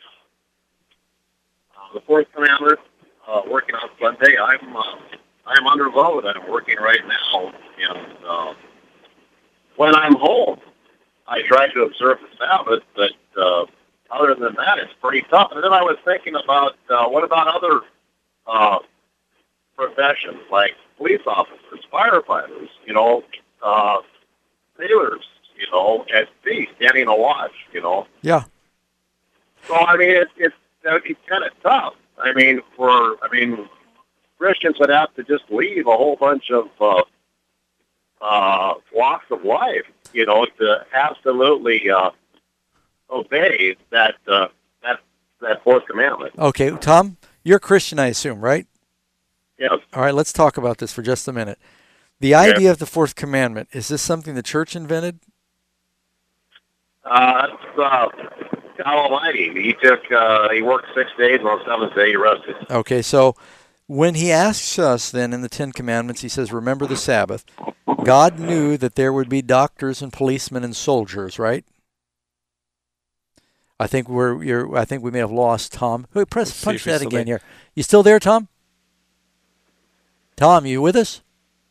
Speaker 11: uh, the fourth commandment, uh, working on Sunday. I'm uh, I'm under load. I'm working right now, and uh, when I'm home, I try to observe the Sabbath, but uh, other than that, it's pretty tough. And then I was thinking about uh, what about other uh, professions like police officers, firefighters, you know, uh, sailors, you know, at sea, standing a watch, you know.
Speaker 1: Yeah.
Speaker 11: So, I mean, it, it's, it's kind of tough. I mean, for, I mean, Christians would have to just leave a whole bunch of uh, uh, walks of life, you know, to absolutely uh, obey that, uh, that, that fourth commandment.
Speaker 1: Okay, Tom, you're a Christian, I assume, right?
Speaker 11: Yes.
Speaker 1: All right, let's talk about this for just a minute. The idea of the fourth commandment, is this something the church invented?
Speaker 11: Uh, it's uh, God Almighty. He took, uh, he worked six days, and on the seventh day he rested.
Speaker 1: Okay, so when he asks us then in the Ten Commandments, he says, remember the Sabbath. God knew that there would be doctors and policemen and soldiers, right? I think we're, you're, I think we may have lost Tom. Wait, press, punch that again here. You still there, Tom? Tom, you with us?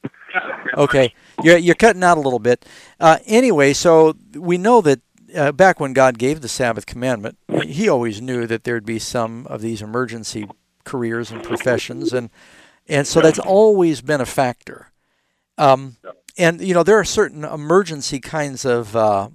Speaker 1: Okay, you're you're cutting out a little bit. Uh, anyway, so we know that uh, back when God gave the Sabbath commandment, He always knew that there'd be some of these emergency careers and professions, and and so that's always been a factor. Um, and you know there are certain emergency kinds of uh,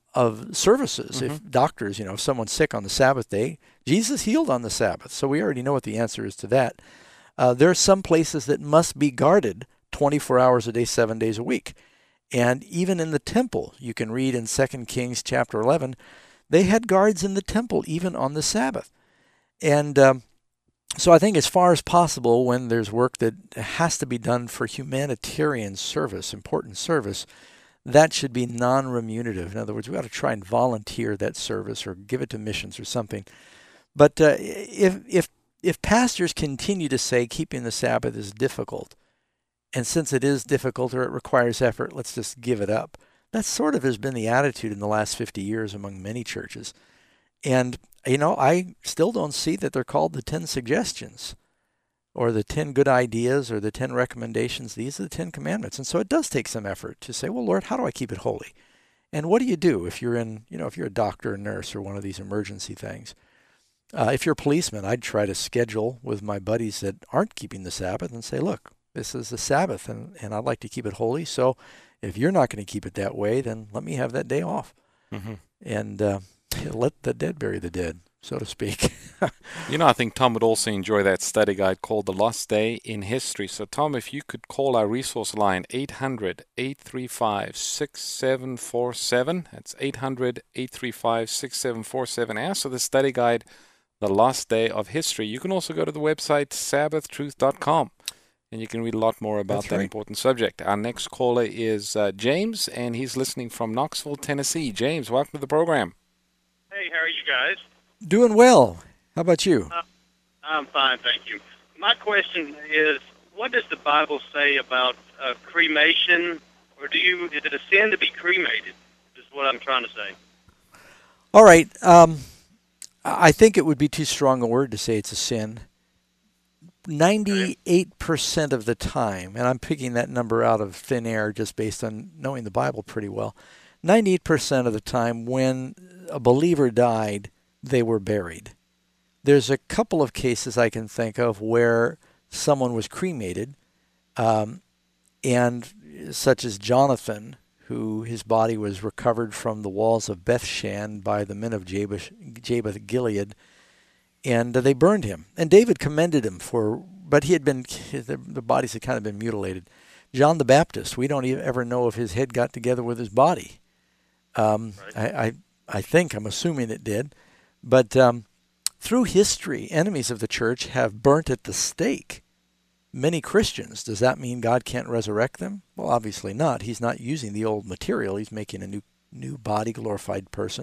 Speaker 1: of services. Mm-hmm. If doctors, you know, if someone's sick on the Sabbath day, Jesus healed on the Sabbath, so we already know what the answer is to that. Uh, there are some places that must be guarded twenty-four hours a day, seven days a week. And even in the temple, you can read in Second Kings chapter eleven, they had guards in the temple even on the Sabbath. And um, so I think as far as possible, when there's work that has to be done for humanitarian service, important service, that should be non-remunerative. In other words, we ought to try and volunteer that service or give it to missions or something. But uh, if if if pastors continue to say keeping the Sabbath is difficult, and since it is difficult or it requires effort, let's just give it up. That sort of has been the attitude in the last fifty years among many churches. And, you know, I still don't see that they're called the ten suggestions or the ten good ideas or the ten recommendations. These are the Ten Commandments. And so it does take some effort to say, well, Lord, how do I keep it holy? And what do you do if you're in, you know, if you're a doctor or nurse or one of these emergency things? Uh, if you're a policeman, I'd try to schedule with my buddies that aren't keeping the Sabbath and say, look, this is the Sabbath, and, and I'd like to keep it holy. So if you're not going to keep it that way, then let me have that day off. Mm-hmm. And uh, let the dead bury the dead, so to speak.
Speaker 3: You know, I think Tom would also enjoy that study guide called The Lost Day in History. So, Tom, if you could call our resource line, eight hundred, eight three five, six seven four seven. That's eight hundred, eight three five, six seven four seven. Ask for the study guide, The Lost Day of History. You can also go to the website, sabbath truth dot com. And you can read a lot more about That's that right. important subject. Our next caller is uh, James, and he's listening from Knoxville, Tennessee. James, welcome to the program.
Speaker 12: Hey, how are you guys?
Speaker 1: Doing well. How about you?
Speaker 12: Uh, I'm fine, thank you. My question is, what does the Bible say about uh, cremation, or do you is it a sin to be cremated, is what I'm trying to say.
Speaker 1: All right. Um, I think it would be too strong a word to say it's a sin. ninety-eight percent of the time, and I'm picking that number out of thin air just based on knowing the Bible pretty well, ninety-eight percent of the time when a believer died, they were buried. There's a couple of cases I can think of where someone was cremated, um, and such as Jonathan, who his body was recovered from the walls of Bethshan by the men of Jabesh, Jabesh Gilead, and uh, they burned him. And David commended him for, but he had been, the, the bodies had kind of been mutilated. John the Baptist, we don't even ever know if his head got together with his body. Um, right. I, I, I think, I'm assuming it did. But um, through history, enemies of the church have burnt at the stake many Christians. Does that mean God can't resurrect them? Well, obviously not. He's not using the old material. He's making a new new body, glorified person.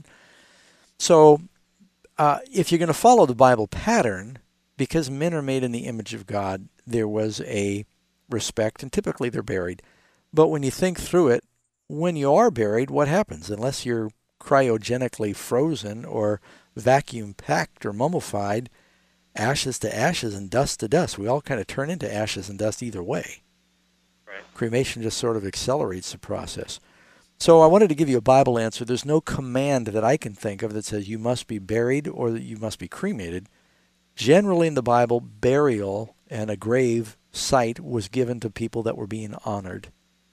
Speaker 1: So uh, if you're going to follow the Bible pattern, because men are made in the image of God, there was a respect, and typically they're buried. But when you think through it, when you are buried, what happens? Unless you're cryogenically frozen or vacuum packed or mummified, ashes to ashes and dust to dust. We all kind of turn into ashes and dust either way. Right. Cremation just sort of accelerates the process. So I wanted to give you a Bible answer. There's no command that I can think of that says you must be buried or that you must be cremated. Generally in the Bible, burial and a grave site was given to people that were being honored.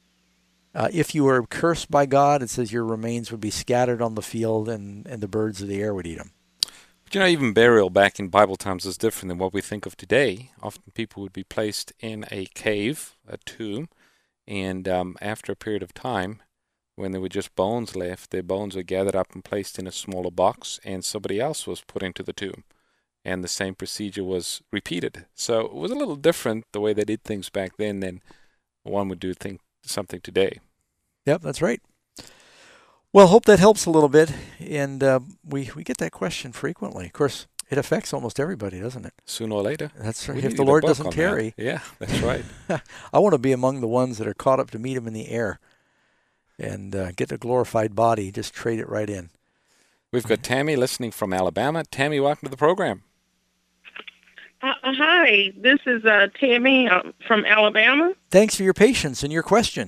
Speaker 1: Uh, if you were cursed by God, it says your remains would be scattered on the field and, and the birds of the air would eat them.
Speaker 3: But you know, even burial back in Bible times is different than what we think of today. Often people would be placed in a cave, a tomb, and um, after a period of time, when there were just bones left, their bones were gathered up and placed in a smaller box, and somebody else was put into the tomb. And the same procedure was repeated. So it was a little different the way they did things back then than one would do think, something today.
Speaker 1: Yep, that's right. Well, hope that helps a little bit. And uh, we, we get that question frequently. Of course, it affects almost everybody, doesn't it?
Speaker 3: Sooner or later.
Speaker 1: That's right. If the Lord doesn't tarry.
Speaker 3: Yeah, that's right.
Speaker 1: I want to be among the ones that are caught up to meet him in the air and uh, get a glorified body. Just trade it right in.
Speaker 3: We've got Tammy listening from Alabama. Tammy, welcome to the program.
Speaker 13: Uh, hi, this is uh, Tammy uh, from Alabama.
Speaker 1: Thanks for your patience and your question.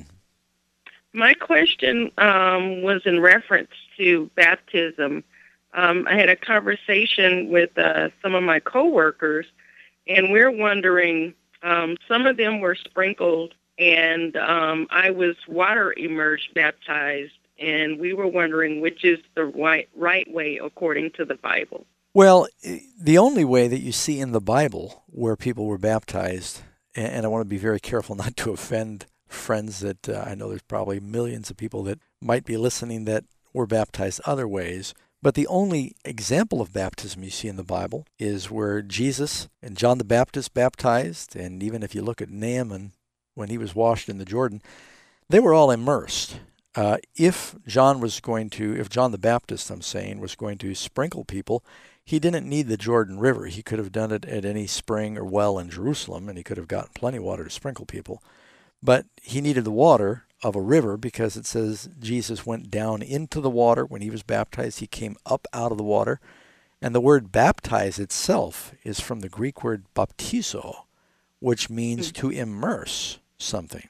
Speaker 13: My question um, was in reference to baptism. Um, I had a conversation with uh, some of my coworkers, and we're wondering, um, some of them were sprinkled, and um, I was water immersed baptized, and we were wondering which is the right, right way according to the Bible.
Speaker 1: Well, the only way that you see in the Bible where people were baptized, and I want to be very careful not to offend friends that uh, I know there's probably millions of people that might be listening that were baptized other ways, but the only example of baptism you see in the Bible is where Jesus and John the Baptist baptized, and even if you look at Naaman when he was washed in the Jordan, they were all immersed. Uh, if John was going to, if John the Baptist, I'm saying, was going to sprinkle people, he didn't need the Jordan River. He could have done it at any spring or well in Jerusalem, and he could have gotten plenty of water to sprinkle people. But he needed the water of a river because it says Jesus went down into the water when he was baptized. He came up out of the water. And the word baptize itself is from the Greek word baptizo, which means to immerse something.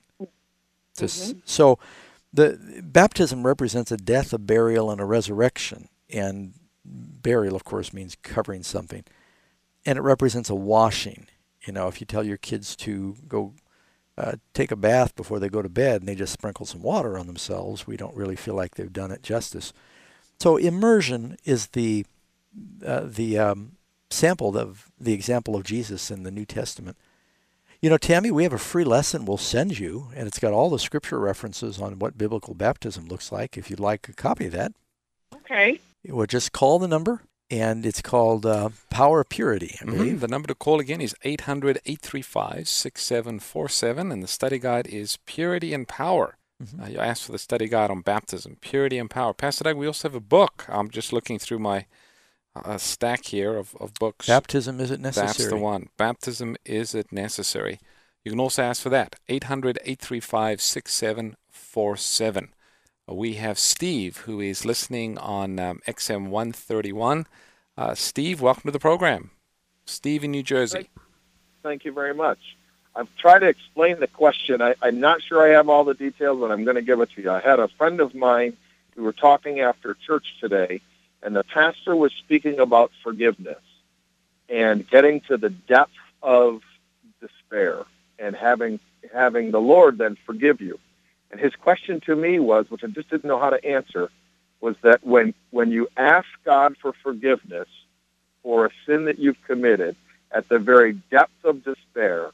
Speaker 1: Mm-hmm. So the baptism represents a death, a burial, and a resurrection. And burial, of course, means covering something. And it represents a washing. You know, if you tell your kids to go uh, take a bath before they go to bed and they just sprinkle some water on themselves, we don't really feel like they've done it justice. So immersion is the uh, the um, sample of the example of Jesus in the New Testament. You know, Tammy, we have a free lesson we'll send you, and it's got all the scripture references on what biblical baptism looks like. If you'd like a copy of that.
Speaker 13: Okay.
Speaker 1: We'll just call the number, and it's called uh, Power of Purity, I believe.
Speaker 3: Mm-hmm. The number to call again is eight hundred, eight three five, six seven four seven, and the study guide is Purity and Power. Mm-hmm. Uh, you asked for the study guide on baptism, Purity and Power. Pastor Doug, we also have a book. I'm just looking through my uh, stack here of, of books.
Speaker 1: Baptism, Is It Necessary?
Speaker 3: That's the one. Baptism, Is It Necessary? You can also ask for that, eight hundred, eight three five, six seven four seven. We have Steve, who is listening on um, X M one thirty-one. Uh, Steve, welcome to the program. Steve in New Jersey.
Speaker 14: Thank you very much. I've tried to explain the question. I, I'm not sure I have all the details, but I'm going to give it to you. I had a friend of mine, we were talking after church today, and the pastor was speaking about forgiveness and getting to the depth of despair and having having the Lord then forgive you. And his question to me was, which I just didn't know how to answer, was that when, when you ask God for forgiveness for a sin that you've committed, at the very depth of despair,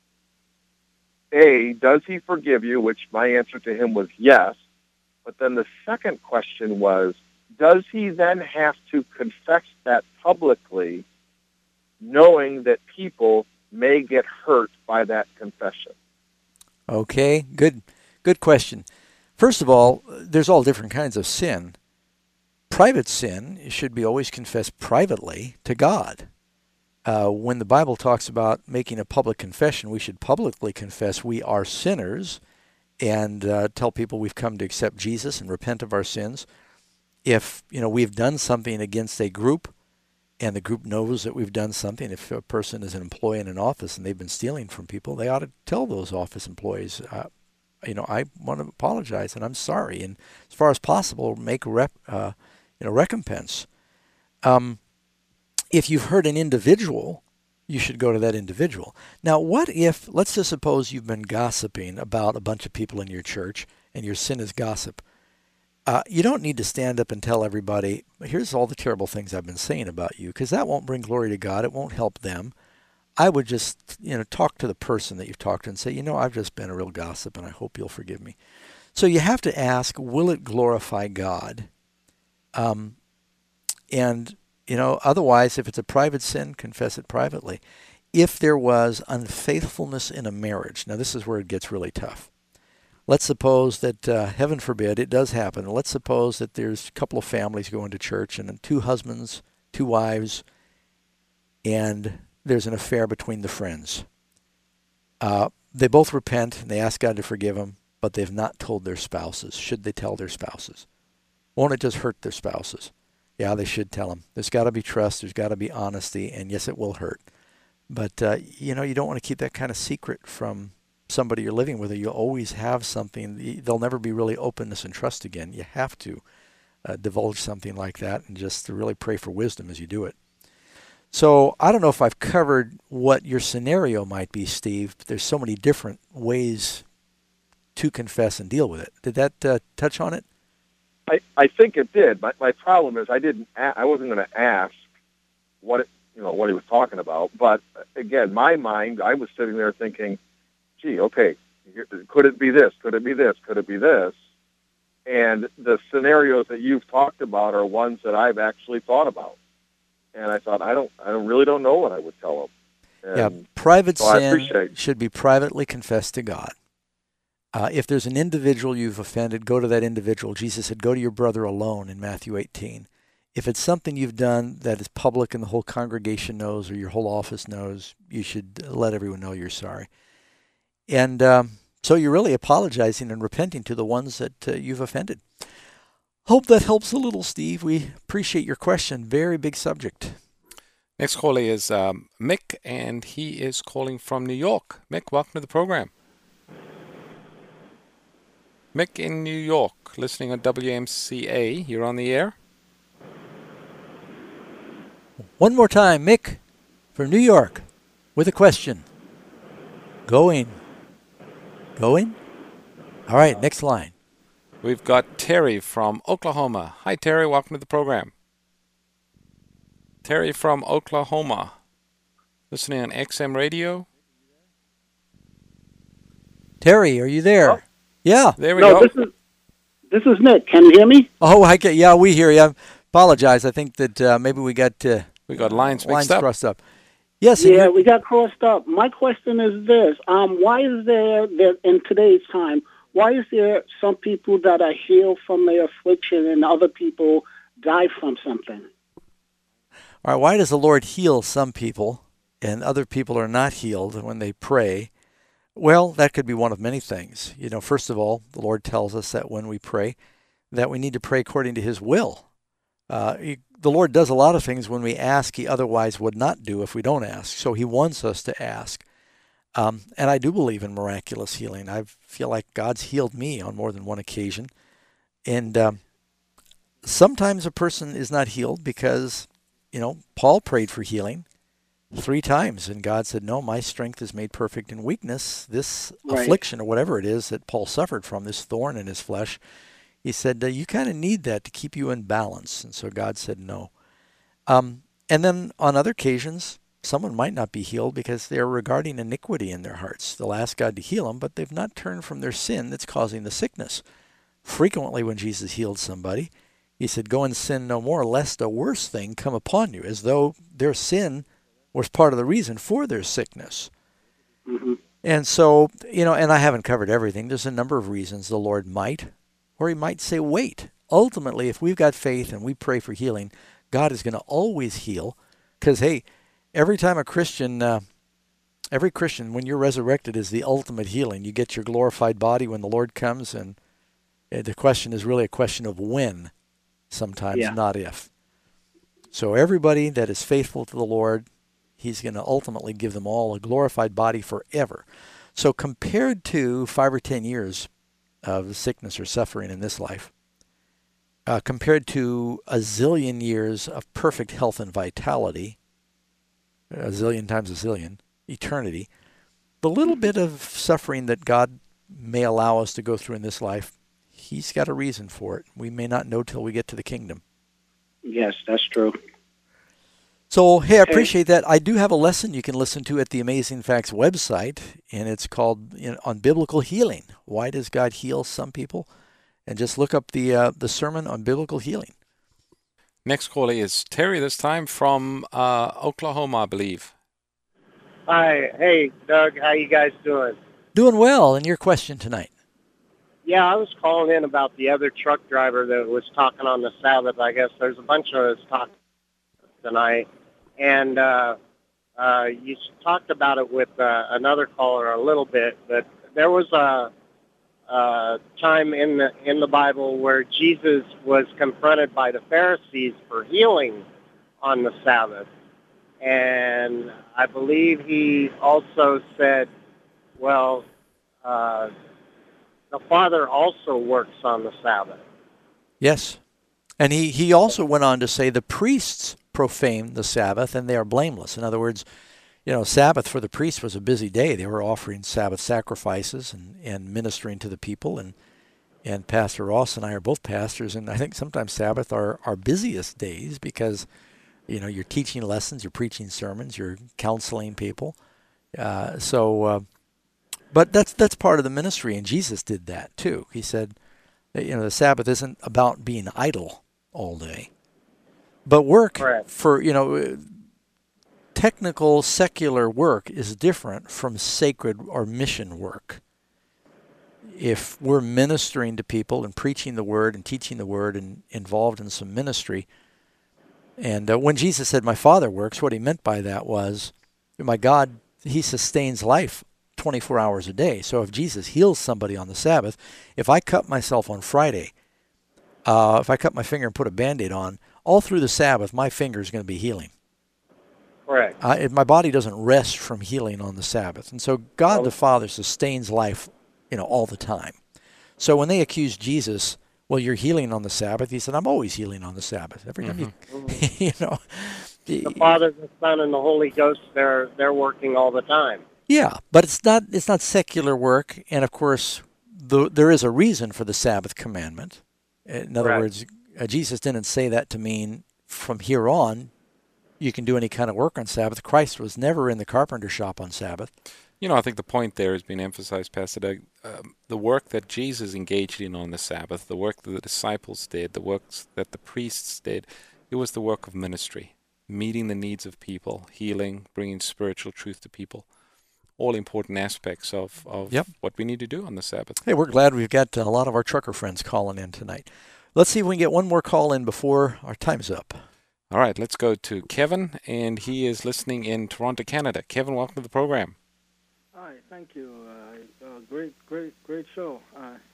Speaker 14: A, does he forgive you, which my answer to him was yes. But then the second question was, does he then have to confess that publicly, knowing that people may get hurt by that confession?
Speaker 1: Okay, good, good question. First of all, there's all different kinds of sin. Private sin should be always confessed privately to God. Uh, when the Bible talks about making a public confession, we should publicly confess we are sinners and uh, tell people we've come to accept Jesus and repent of our sins. If, you know, we've done something against a group and the group knows that we've done something, if a person is an employee in an office and they've been stealing from people, they ought to tell those office employees, uh, you know, I want to apologize and I'm sorry. And as far as possible, make rep, uh, you know, recompense. Um, If you've hurt an individual, you should go to that individual. Now, what if, let's just suppose you've been gossiping about a bunch of people in your church and your sin is gossip. Uh, you don't need to stand up and tell everybody, here's all the terrible things I've been saying about you, because that won't bring glory to God. It won't help them. I would just, you know, talk to the person that you've talked to and say, you know, I've just been a real gossip and I hope you'll forgive me. So you have to ask, will it glorify God? Um, and... You know, otherwise, if it's a private sin, confess it privately. If there was unfaithfulness in a marriage, now this is where it gets really tough. Let's suppose that, uh, heaven forbid, it does happen. Let's suppose that there's a couple of families going to church and two husbands, two wives, and there's an affair between the friends. Uh, they both repent and they ask God to forgive them, but they've not told their spouses. Should they tell their spouses? Won't it just hurt their spouses? Yeah, they should tell them. There's got to be trust. There's got to be honesty. And yes, it will hurt. But, uh, you know, you don't want to keep that kind of secret from somebody you're living with. Or you'll always have something. There'll never be really openness and trust again. You have to uh, divulge something like that and just to really pray for wisdom as you do it. So I don't know if I've covered what your scenario might be, Steve. But there's so many different ways to confess and deal with it. Did that uh, touch on it?
Speaker 14: I, I think it did. My, my problem is I didn't. A- I wasn't going to ask what it, you know what he was talking about. But again, my mind, I was sitting there thinking, "Gee, okay, could it be this? Could it be this? Could it be this?" And the scenarios that you've talked about are ones that I've actually thought about. And I thought, I don't, I don't really don't know what I would tell them. And
Speaker 1: yeah, private
Speaker 14: so
Speaker 1: sin should be privately confessed to God. Uh, if there's an individual you've offended, go to that individual. Jesus said, go to your brother alone in Matthew eighteen. If it's something you've done that is public and the whole congregation knows or your whole office knows, you should let everyone know you're sorry. And um, so you're really apologizing and repenting to the ones that uh, you've offended. Hope that helps a little, Steve. We appreciate your question. Very big subject.
Speaker 3: Next caller is um, Mick, and he is calling from New York. Mick, welcome to the program. Mick in New York, listening on W M C A. You're on the air.
Speaker 1: One more time, Mick from New York with a question. Going. Going? All right, next line.
Speaker 3: We've got Terry from Oklahoma. Hi, Terry. Welcome to the program. Terry from Oklahoma, listening on X M radio.
Speaker 1: Terry, are you there?
Speaker 15: Oh.
Speaker 1: Yeah.
Speaker 3: There we
Speaker 15: no,
Speaker 3: go.
Speaker 15: This is, this is Nick. Can you hear me?
Speaker 1: Oh, I can, yeah, we hear you. I apologize. I think that uh, maybe we got uh,
Speaker 3: we got lines mixed
Speaker 1: lines
Speaker 3: up.
Speaker 1: crossed up. Yes.
Speaker 15: Yeah, we got crossed up. My question is this: um, Why is there, there in today's time? Why is there some people that are healed from their affliction and other people die from something?
Speaker 1: All right. Why does the Lord heal some people and other people are not healed when they pray? Well, that could be one of many things. You know, first of all, the Lord tells us that when we pray, that we need to pray according to His will. Uh, he, the Lord does a lot of things when we ask he otherwise would not do if we don't ask. So he wants us to ask. Um, and I do believe in miraculous healing. I feel like God's healed me on more than one occasion. And um, sometimes a person is not healed because, you know, Paul prayed for healing three times. And God said, no, my strength is made perfect in weakness. This
Speaker 15: Right.
Speaker 1: affliction or whatever it is that Paul suffered from, this thorn in his flesh, he said, uh, you kind of need that to keep you in balance. And so God said no. Um, and then on other occasions, someone might not be healed because they're regarding iniquity in their hearts. They'll ask God to heal them, but they've not turned from their sin that's causing the sickness. Frequently when Jesus healed somebody, he said, go and sin no more, lest a worse thing come upon you, as though their sin was part of the reason for their sickness.
Speaker 15: Mm-hmm.
Speaker 1: And so, you know, and I haven't covered everything. There's a number of reasons the Lord might, or he might say, wait. Ultimately, if we've got faith and we pray for healing, God is going to always heal. Because, hey, every time a Christian, uh, every Christian, when you're resurrected, is the ultimate healing. You get your glorified body when the Lord comes, and uh, the question is really a question of when, sometimes,
Speaker 15: Yeah.
Speaker 1: not if. So everybody that is faithful to the Lord, he's going to ultimately give them all a glorified body forever. So compared to five or ten years of sickness or suffering in this life, uh, compared to a zillion years of perfect health and vitality, a zillion times a zillion, eternity, the little bit of suffering that God may allow us to go through in this life, he's got a reason for it. We may not know till we get to the kingdom.
Speaker 15: Yes, that's true.
Speaker 1: So, hey, I
Speaker 15: Okay.
Speaker 1: appreciate that. I do have a lesson you can listen to at the Amazing Facts website, and it's called, you know, on biblical healing. Why does God heal some people? And just look up the uh, the sermon on biblical healing.
Speaker 3: Next caller is Terry, this time from uh, Oklahoma, I believe.
Speaker 16: Hi. Hey, Doug. How you guys doing?
Speaker 1: Doing well. And your question tonight?
Speaker 16: Yeah, I was calling in about the other truck driver that was talking on the Sabbath. I guess there's a bunch of us talking tonight. And uh, uh, you talked about it with uh, another caller a little bit, but there was a, a time in the in the Bible where Jesus was confronted by the Pharisees for healing on the Sabbath, and I believe he also said, "Well, uh, the Father also works on the Sabbath."
Speaker 1: Yes. And he, he also went on to say the priests profane the Sabbath and they are blameless. In other words, you know, Sabbath for the priests was a busy day. They were offering Sabbath sacrifices and, and ministering to the people. And and Pastor Ross and I are both pastors, and I think sometimes Sabbath are our busiest days because, you know, you're teaching lessons, you're preaching sermons, you're counseling people. Uh, so, uh, but that's that's part of the ministry, and Jesus did that too. He said, that, you know, the Sabbath isn't about being idle all day, but work
Speaker 16: Correct.
Speaker 1: for, you know, technical secular work is different from sacred or mission work. If we're ministering to people and preaching the word and teaching the word and involved in some ministry, and uh, when Jesus said, my Father works, what he meant by that was, my God, he sustains life twenty-four hours a day. So if Jesus heals somebody on the Sabbath, if I cut myself on Friday, uh, if I cut my finger and put a Band-Aid on, all through the Sabbath, my finger is going to be healing.
Speaker 16: Correct.
Speaker 1: Uh, my body doesn't rest from healing on the Sabbath. And so God the Father sustains life, you know, all the time. So when they accused Jesus, well, you're healing on the Sabbath, he said, I'm always healing on the Sabbath. Every time
Speaker 16: Mm-hmm.
Speaker 1: you, you know.
Speaker 16: The Father, the Son, and the Holy Ghost, they're they're working all the time.
Speaker 1: Yeah, but it's not it's not secular work. And, of course, the, there is a reason for the Sabbath commandment. In other
Speaker 16: Correct.
Speaker 1: words, uh, Jesus didn't say that to mean from here on you can do any kind of work on Sabbath. Christ was never in the carpenter shop on Sabbath.
Speaker 3: You know, I think the point there has been emphasized, Pastor Doug. Um, the work that Jesus engaged in on the Sabbath, the work that the disciples did, the works that the priests did, it was the work of ministry, meeting the needs of people, healing, bringing spiritual truth to people. All important aspects of, of
Speaker 1: Yep.
Speaker 3: what we need to do on the Sabbath.
Speaker 1: Hey, we're glad we've got a lot of our trucker friends calling in tonight. Let's see if we can get one more call in before our time's up.
Speaker 3: All right, let's go to Kevin, and he is listening in Toronto, Canada. Kevin, welcome to the program.
Speaker 17: Hi, thank you. Uh, uh, great, great, great show. Uh,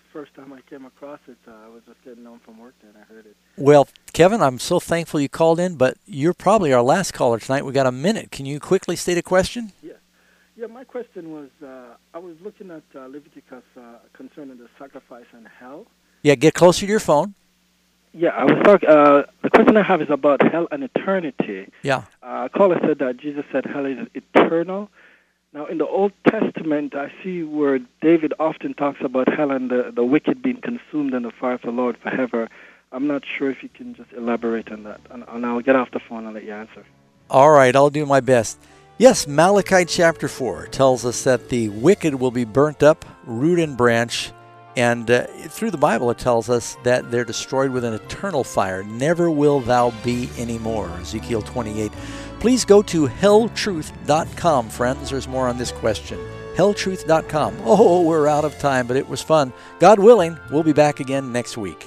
Speaker 17: first time I came across it. Uh, I was just getting home from work and I heard it.
Speaker 1: Well, Kevin, I'm so thankful you called in, but you're probably our last caller tonight. We got a minute. Can you quickly state a question?
Speaker 17: Yes. Yeah, my question was, uh, I was looking at uh, Leviticus uh, concerning the sacrifice and hell.
Speaker 1: Yeah, get closer to your phone.
Speaker 17: Yeah, I was talking. Uh, the question I have is about hell and eternity.
Speaker 1: Yeah.
Speaker 17: Uh, caller said that Jesus said hell is eternal. Now, in the Old Testament, I see where David often talks about hell and the, the wicked being consumed in the fire of the Lord forever. I'm not sure if you can just elaborate on that. And, and I'll get off the phone and let you answer.
Speaker 1: All right, I'll do my best. Yes, Malachi chapter four tells us that the wicked will be burnt up, root and branch, and uh, through the Bible it tells us that they're destroyed with an eternal fire. Never will thou be anymore, Ezekiel twenty-eight. Please go to hell truth dot com, friends. There's more on this question. hell truth dot com. Oh, we're out of time, but it was fun. God willing, we'll be back again next week.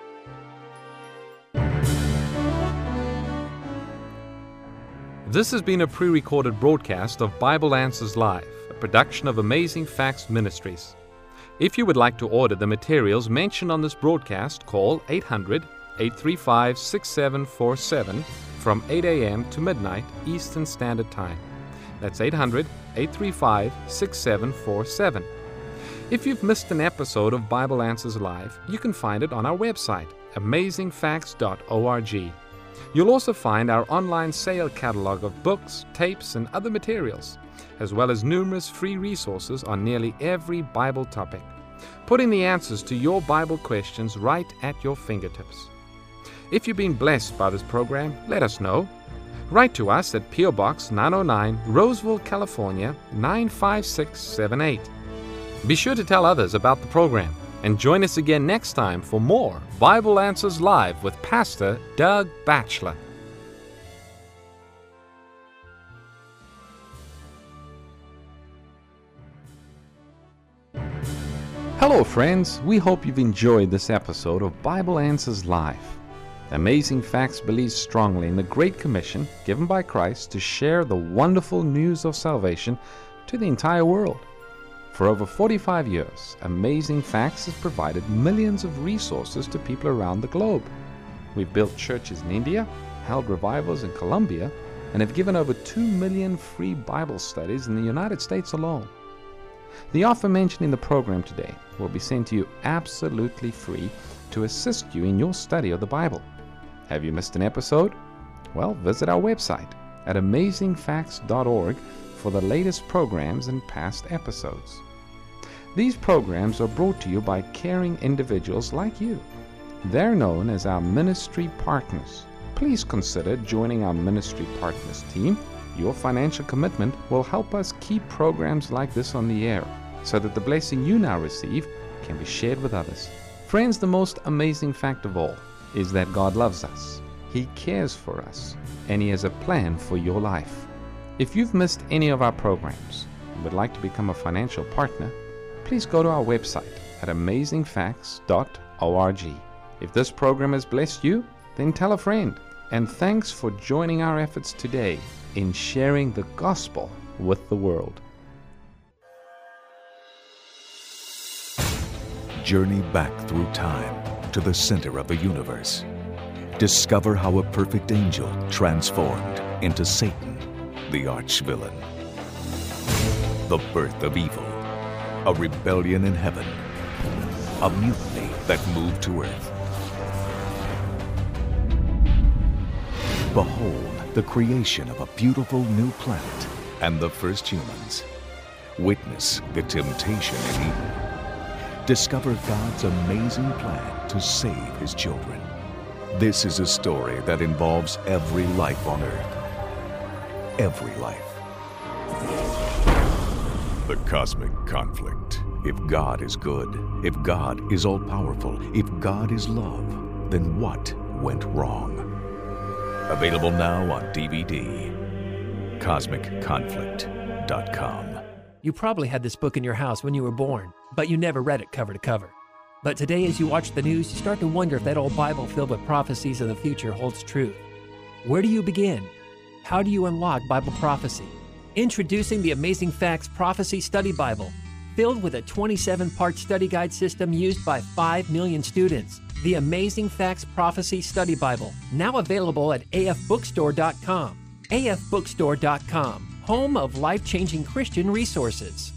Speaker 2: This has been a pre-recorded broadcast of Bible Answers Live, a production of Amazing Facts Ministries. If you would like to order the materials mentioned on this broadcast, call eight hundred, eight three five, six seven four seven from eight a.m. to midnight Eastern Standard Time. That's eight hundred, eight three five, six seven four seven. If you've missed an episode of Bible Answers Live, you can find it on our website, amazing facts dot org. You'll also find our online sale catalog of books, tapes, and other materials, as well as numerous free resources on nearly every Bible topic, putting the answers to your Bible questions right at your fingertips. If you've been blessed by this program, let us know. Write to us at P O Box nine oh nine, Roseville, California, nine five six seven eight. Be sure to tell others about the program. And join us again next time for more Bible Answers Live with Pastor Doug Batchelor. Hello, friends. We hope you've enjoyed this episode of Bible Answers Live. Amazing Facts believes strongly in the Great Commission given by Christ to share the wonderful news of salvation to the entire world. For over forty-five years, Amazing Facts has provided millions of resources to people around the globe. We've built churches in India, held revivals in Colombia, and have given over two million free Bible studies in the United States alone. The offer mentioned in the program today will be sent to you absolutely free to assist you in your study of the Bible. Have you missed an episode? Well, visit our website at amazing facts dot org for the latest programs and past episodes. These programs are brought to you by caring individuals like you. They're known as our ministry partners. Please consider joining our ministry partners team. Your financial commitment will help us keep programs like this on the air, so that the blessing you now receive can be shared with others. Friends, the most amazing fact of all is that God loves us. He cares for us, and He has a plan for your life. If you've missed any of our programs and would like to become a financial partner, please go to our website at amazing facts dot org. If this program has blessed you, then tell a friend. And thanks for joining our efforts today in sharing the gospel with the world.
Speaker 18: Journey back through time to the center of the universe. Discover how a perfect angel transformed into Satan, the arch-villain. The birth of evil, a rebellion in heaven, a mutiny that moved to earth. Behold the creation of a beautiful new planet and the first humans. Witness the temptation in Eden. Discover God's amazing plan to save His children. This is a story that involves every life on earth. Every life. The cosmic conflict. If God is good, if God is all-powerful, if God is love, then what went wrong? Available now on D V D. cosmic conflict dot com.
Speaker 19: You probably had this book in your house when you were born, but you never read it cover to cover. But today, as you watch the news, you start to wonder if that old Bible filled with prophecies of the future holds true. Where do you begin? How do you unlock Bible prophecy? Introducing the Amazing Facts Prophecy Study Bible. filled with a twenty-seven part study guide system used by five million students. The Amazing Facts Prophecy Study Bible, now available at a f bookstore dot com. a f bookstore dot com, home of life-changing Christian resources.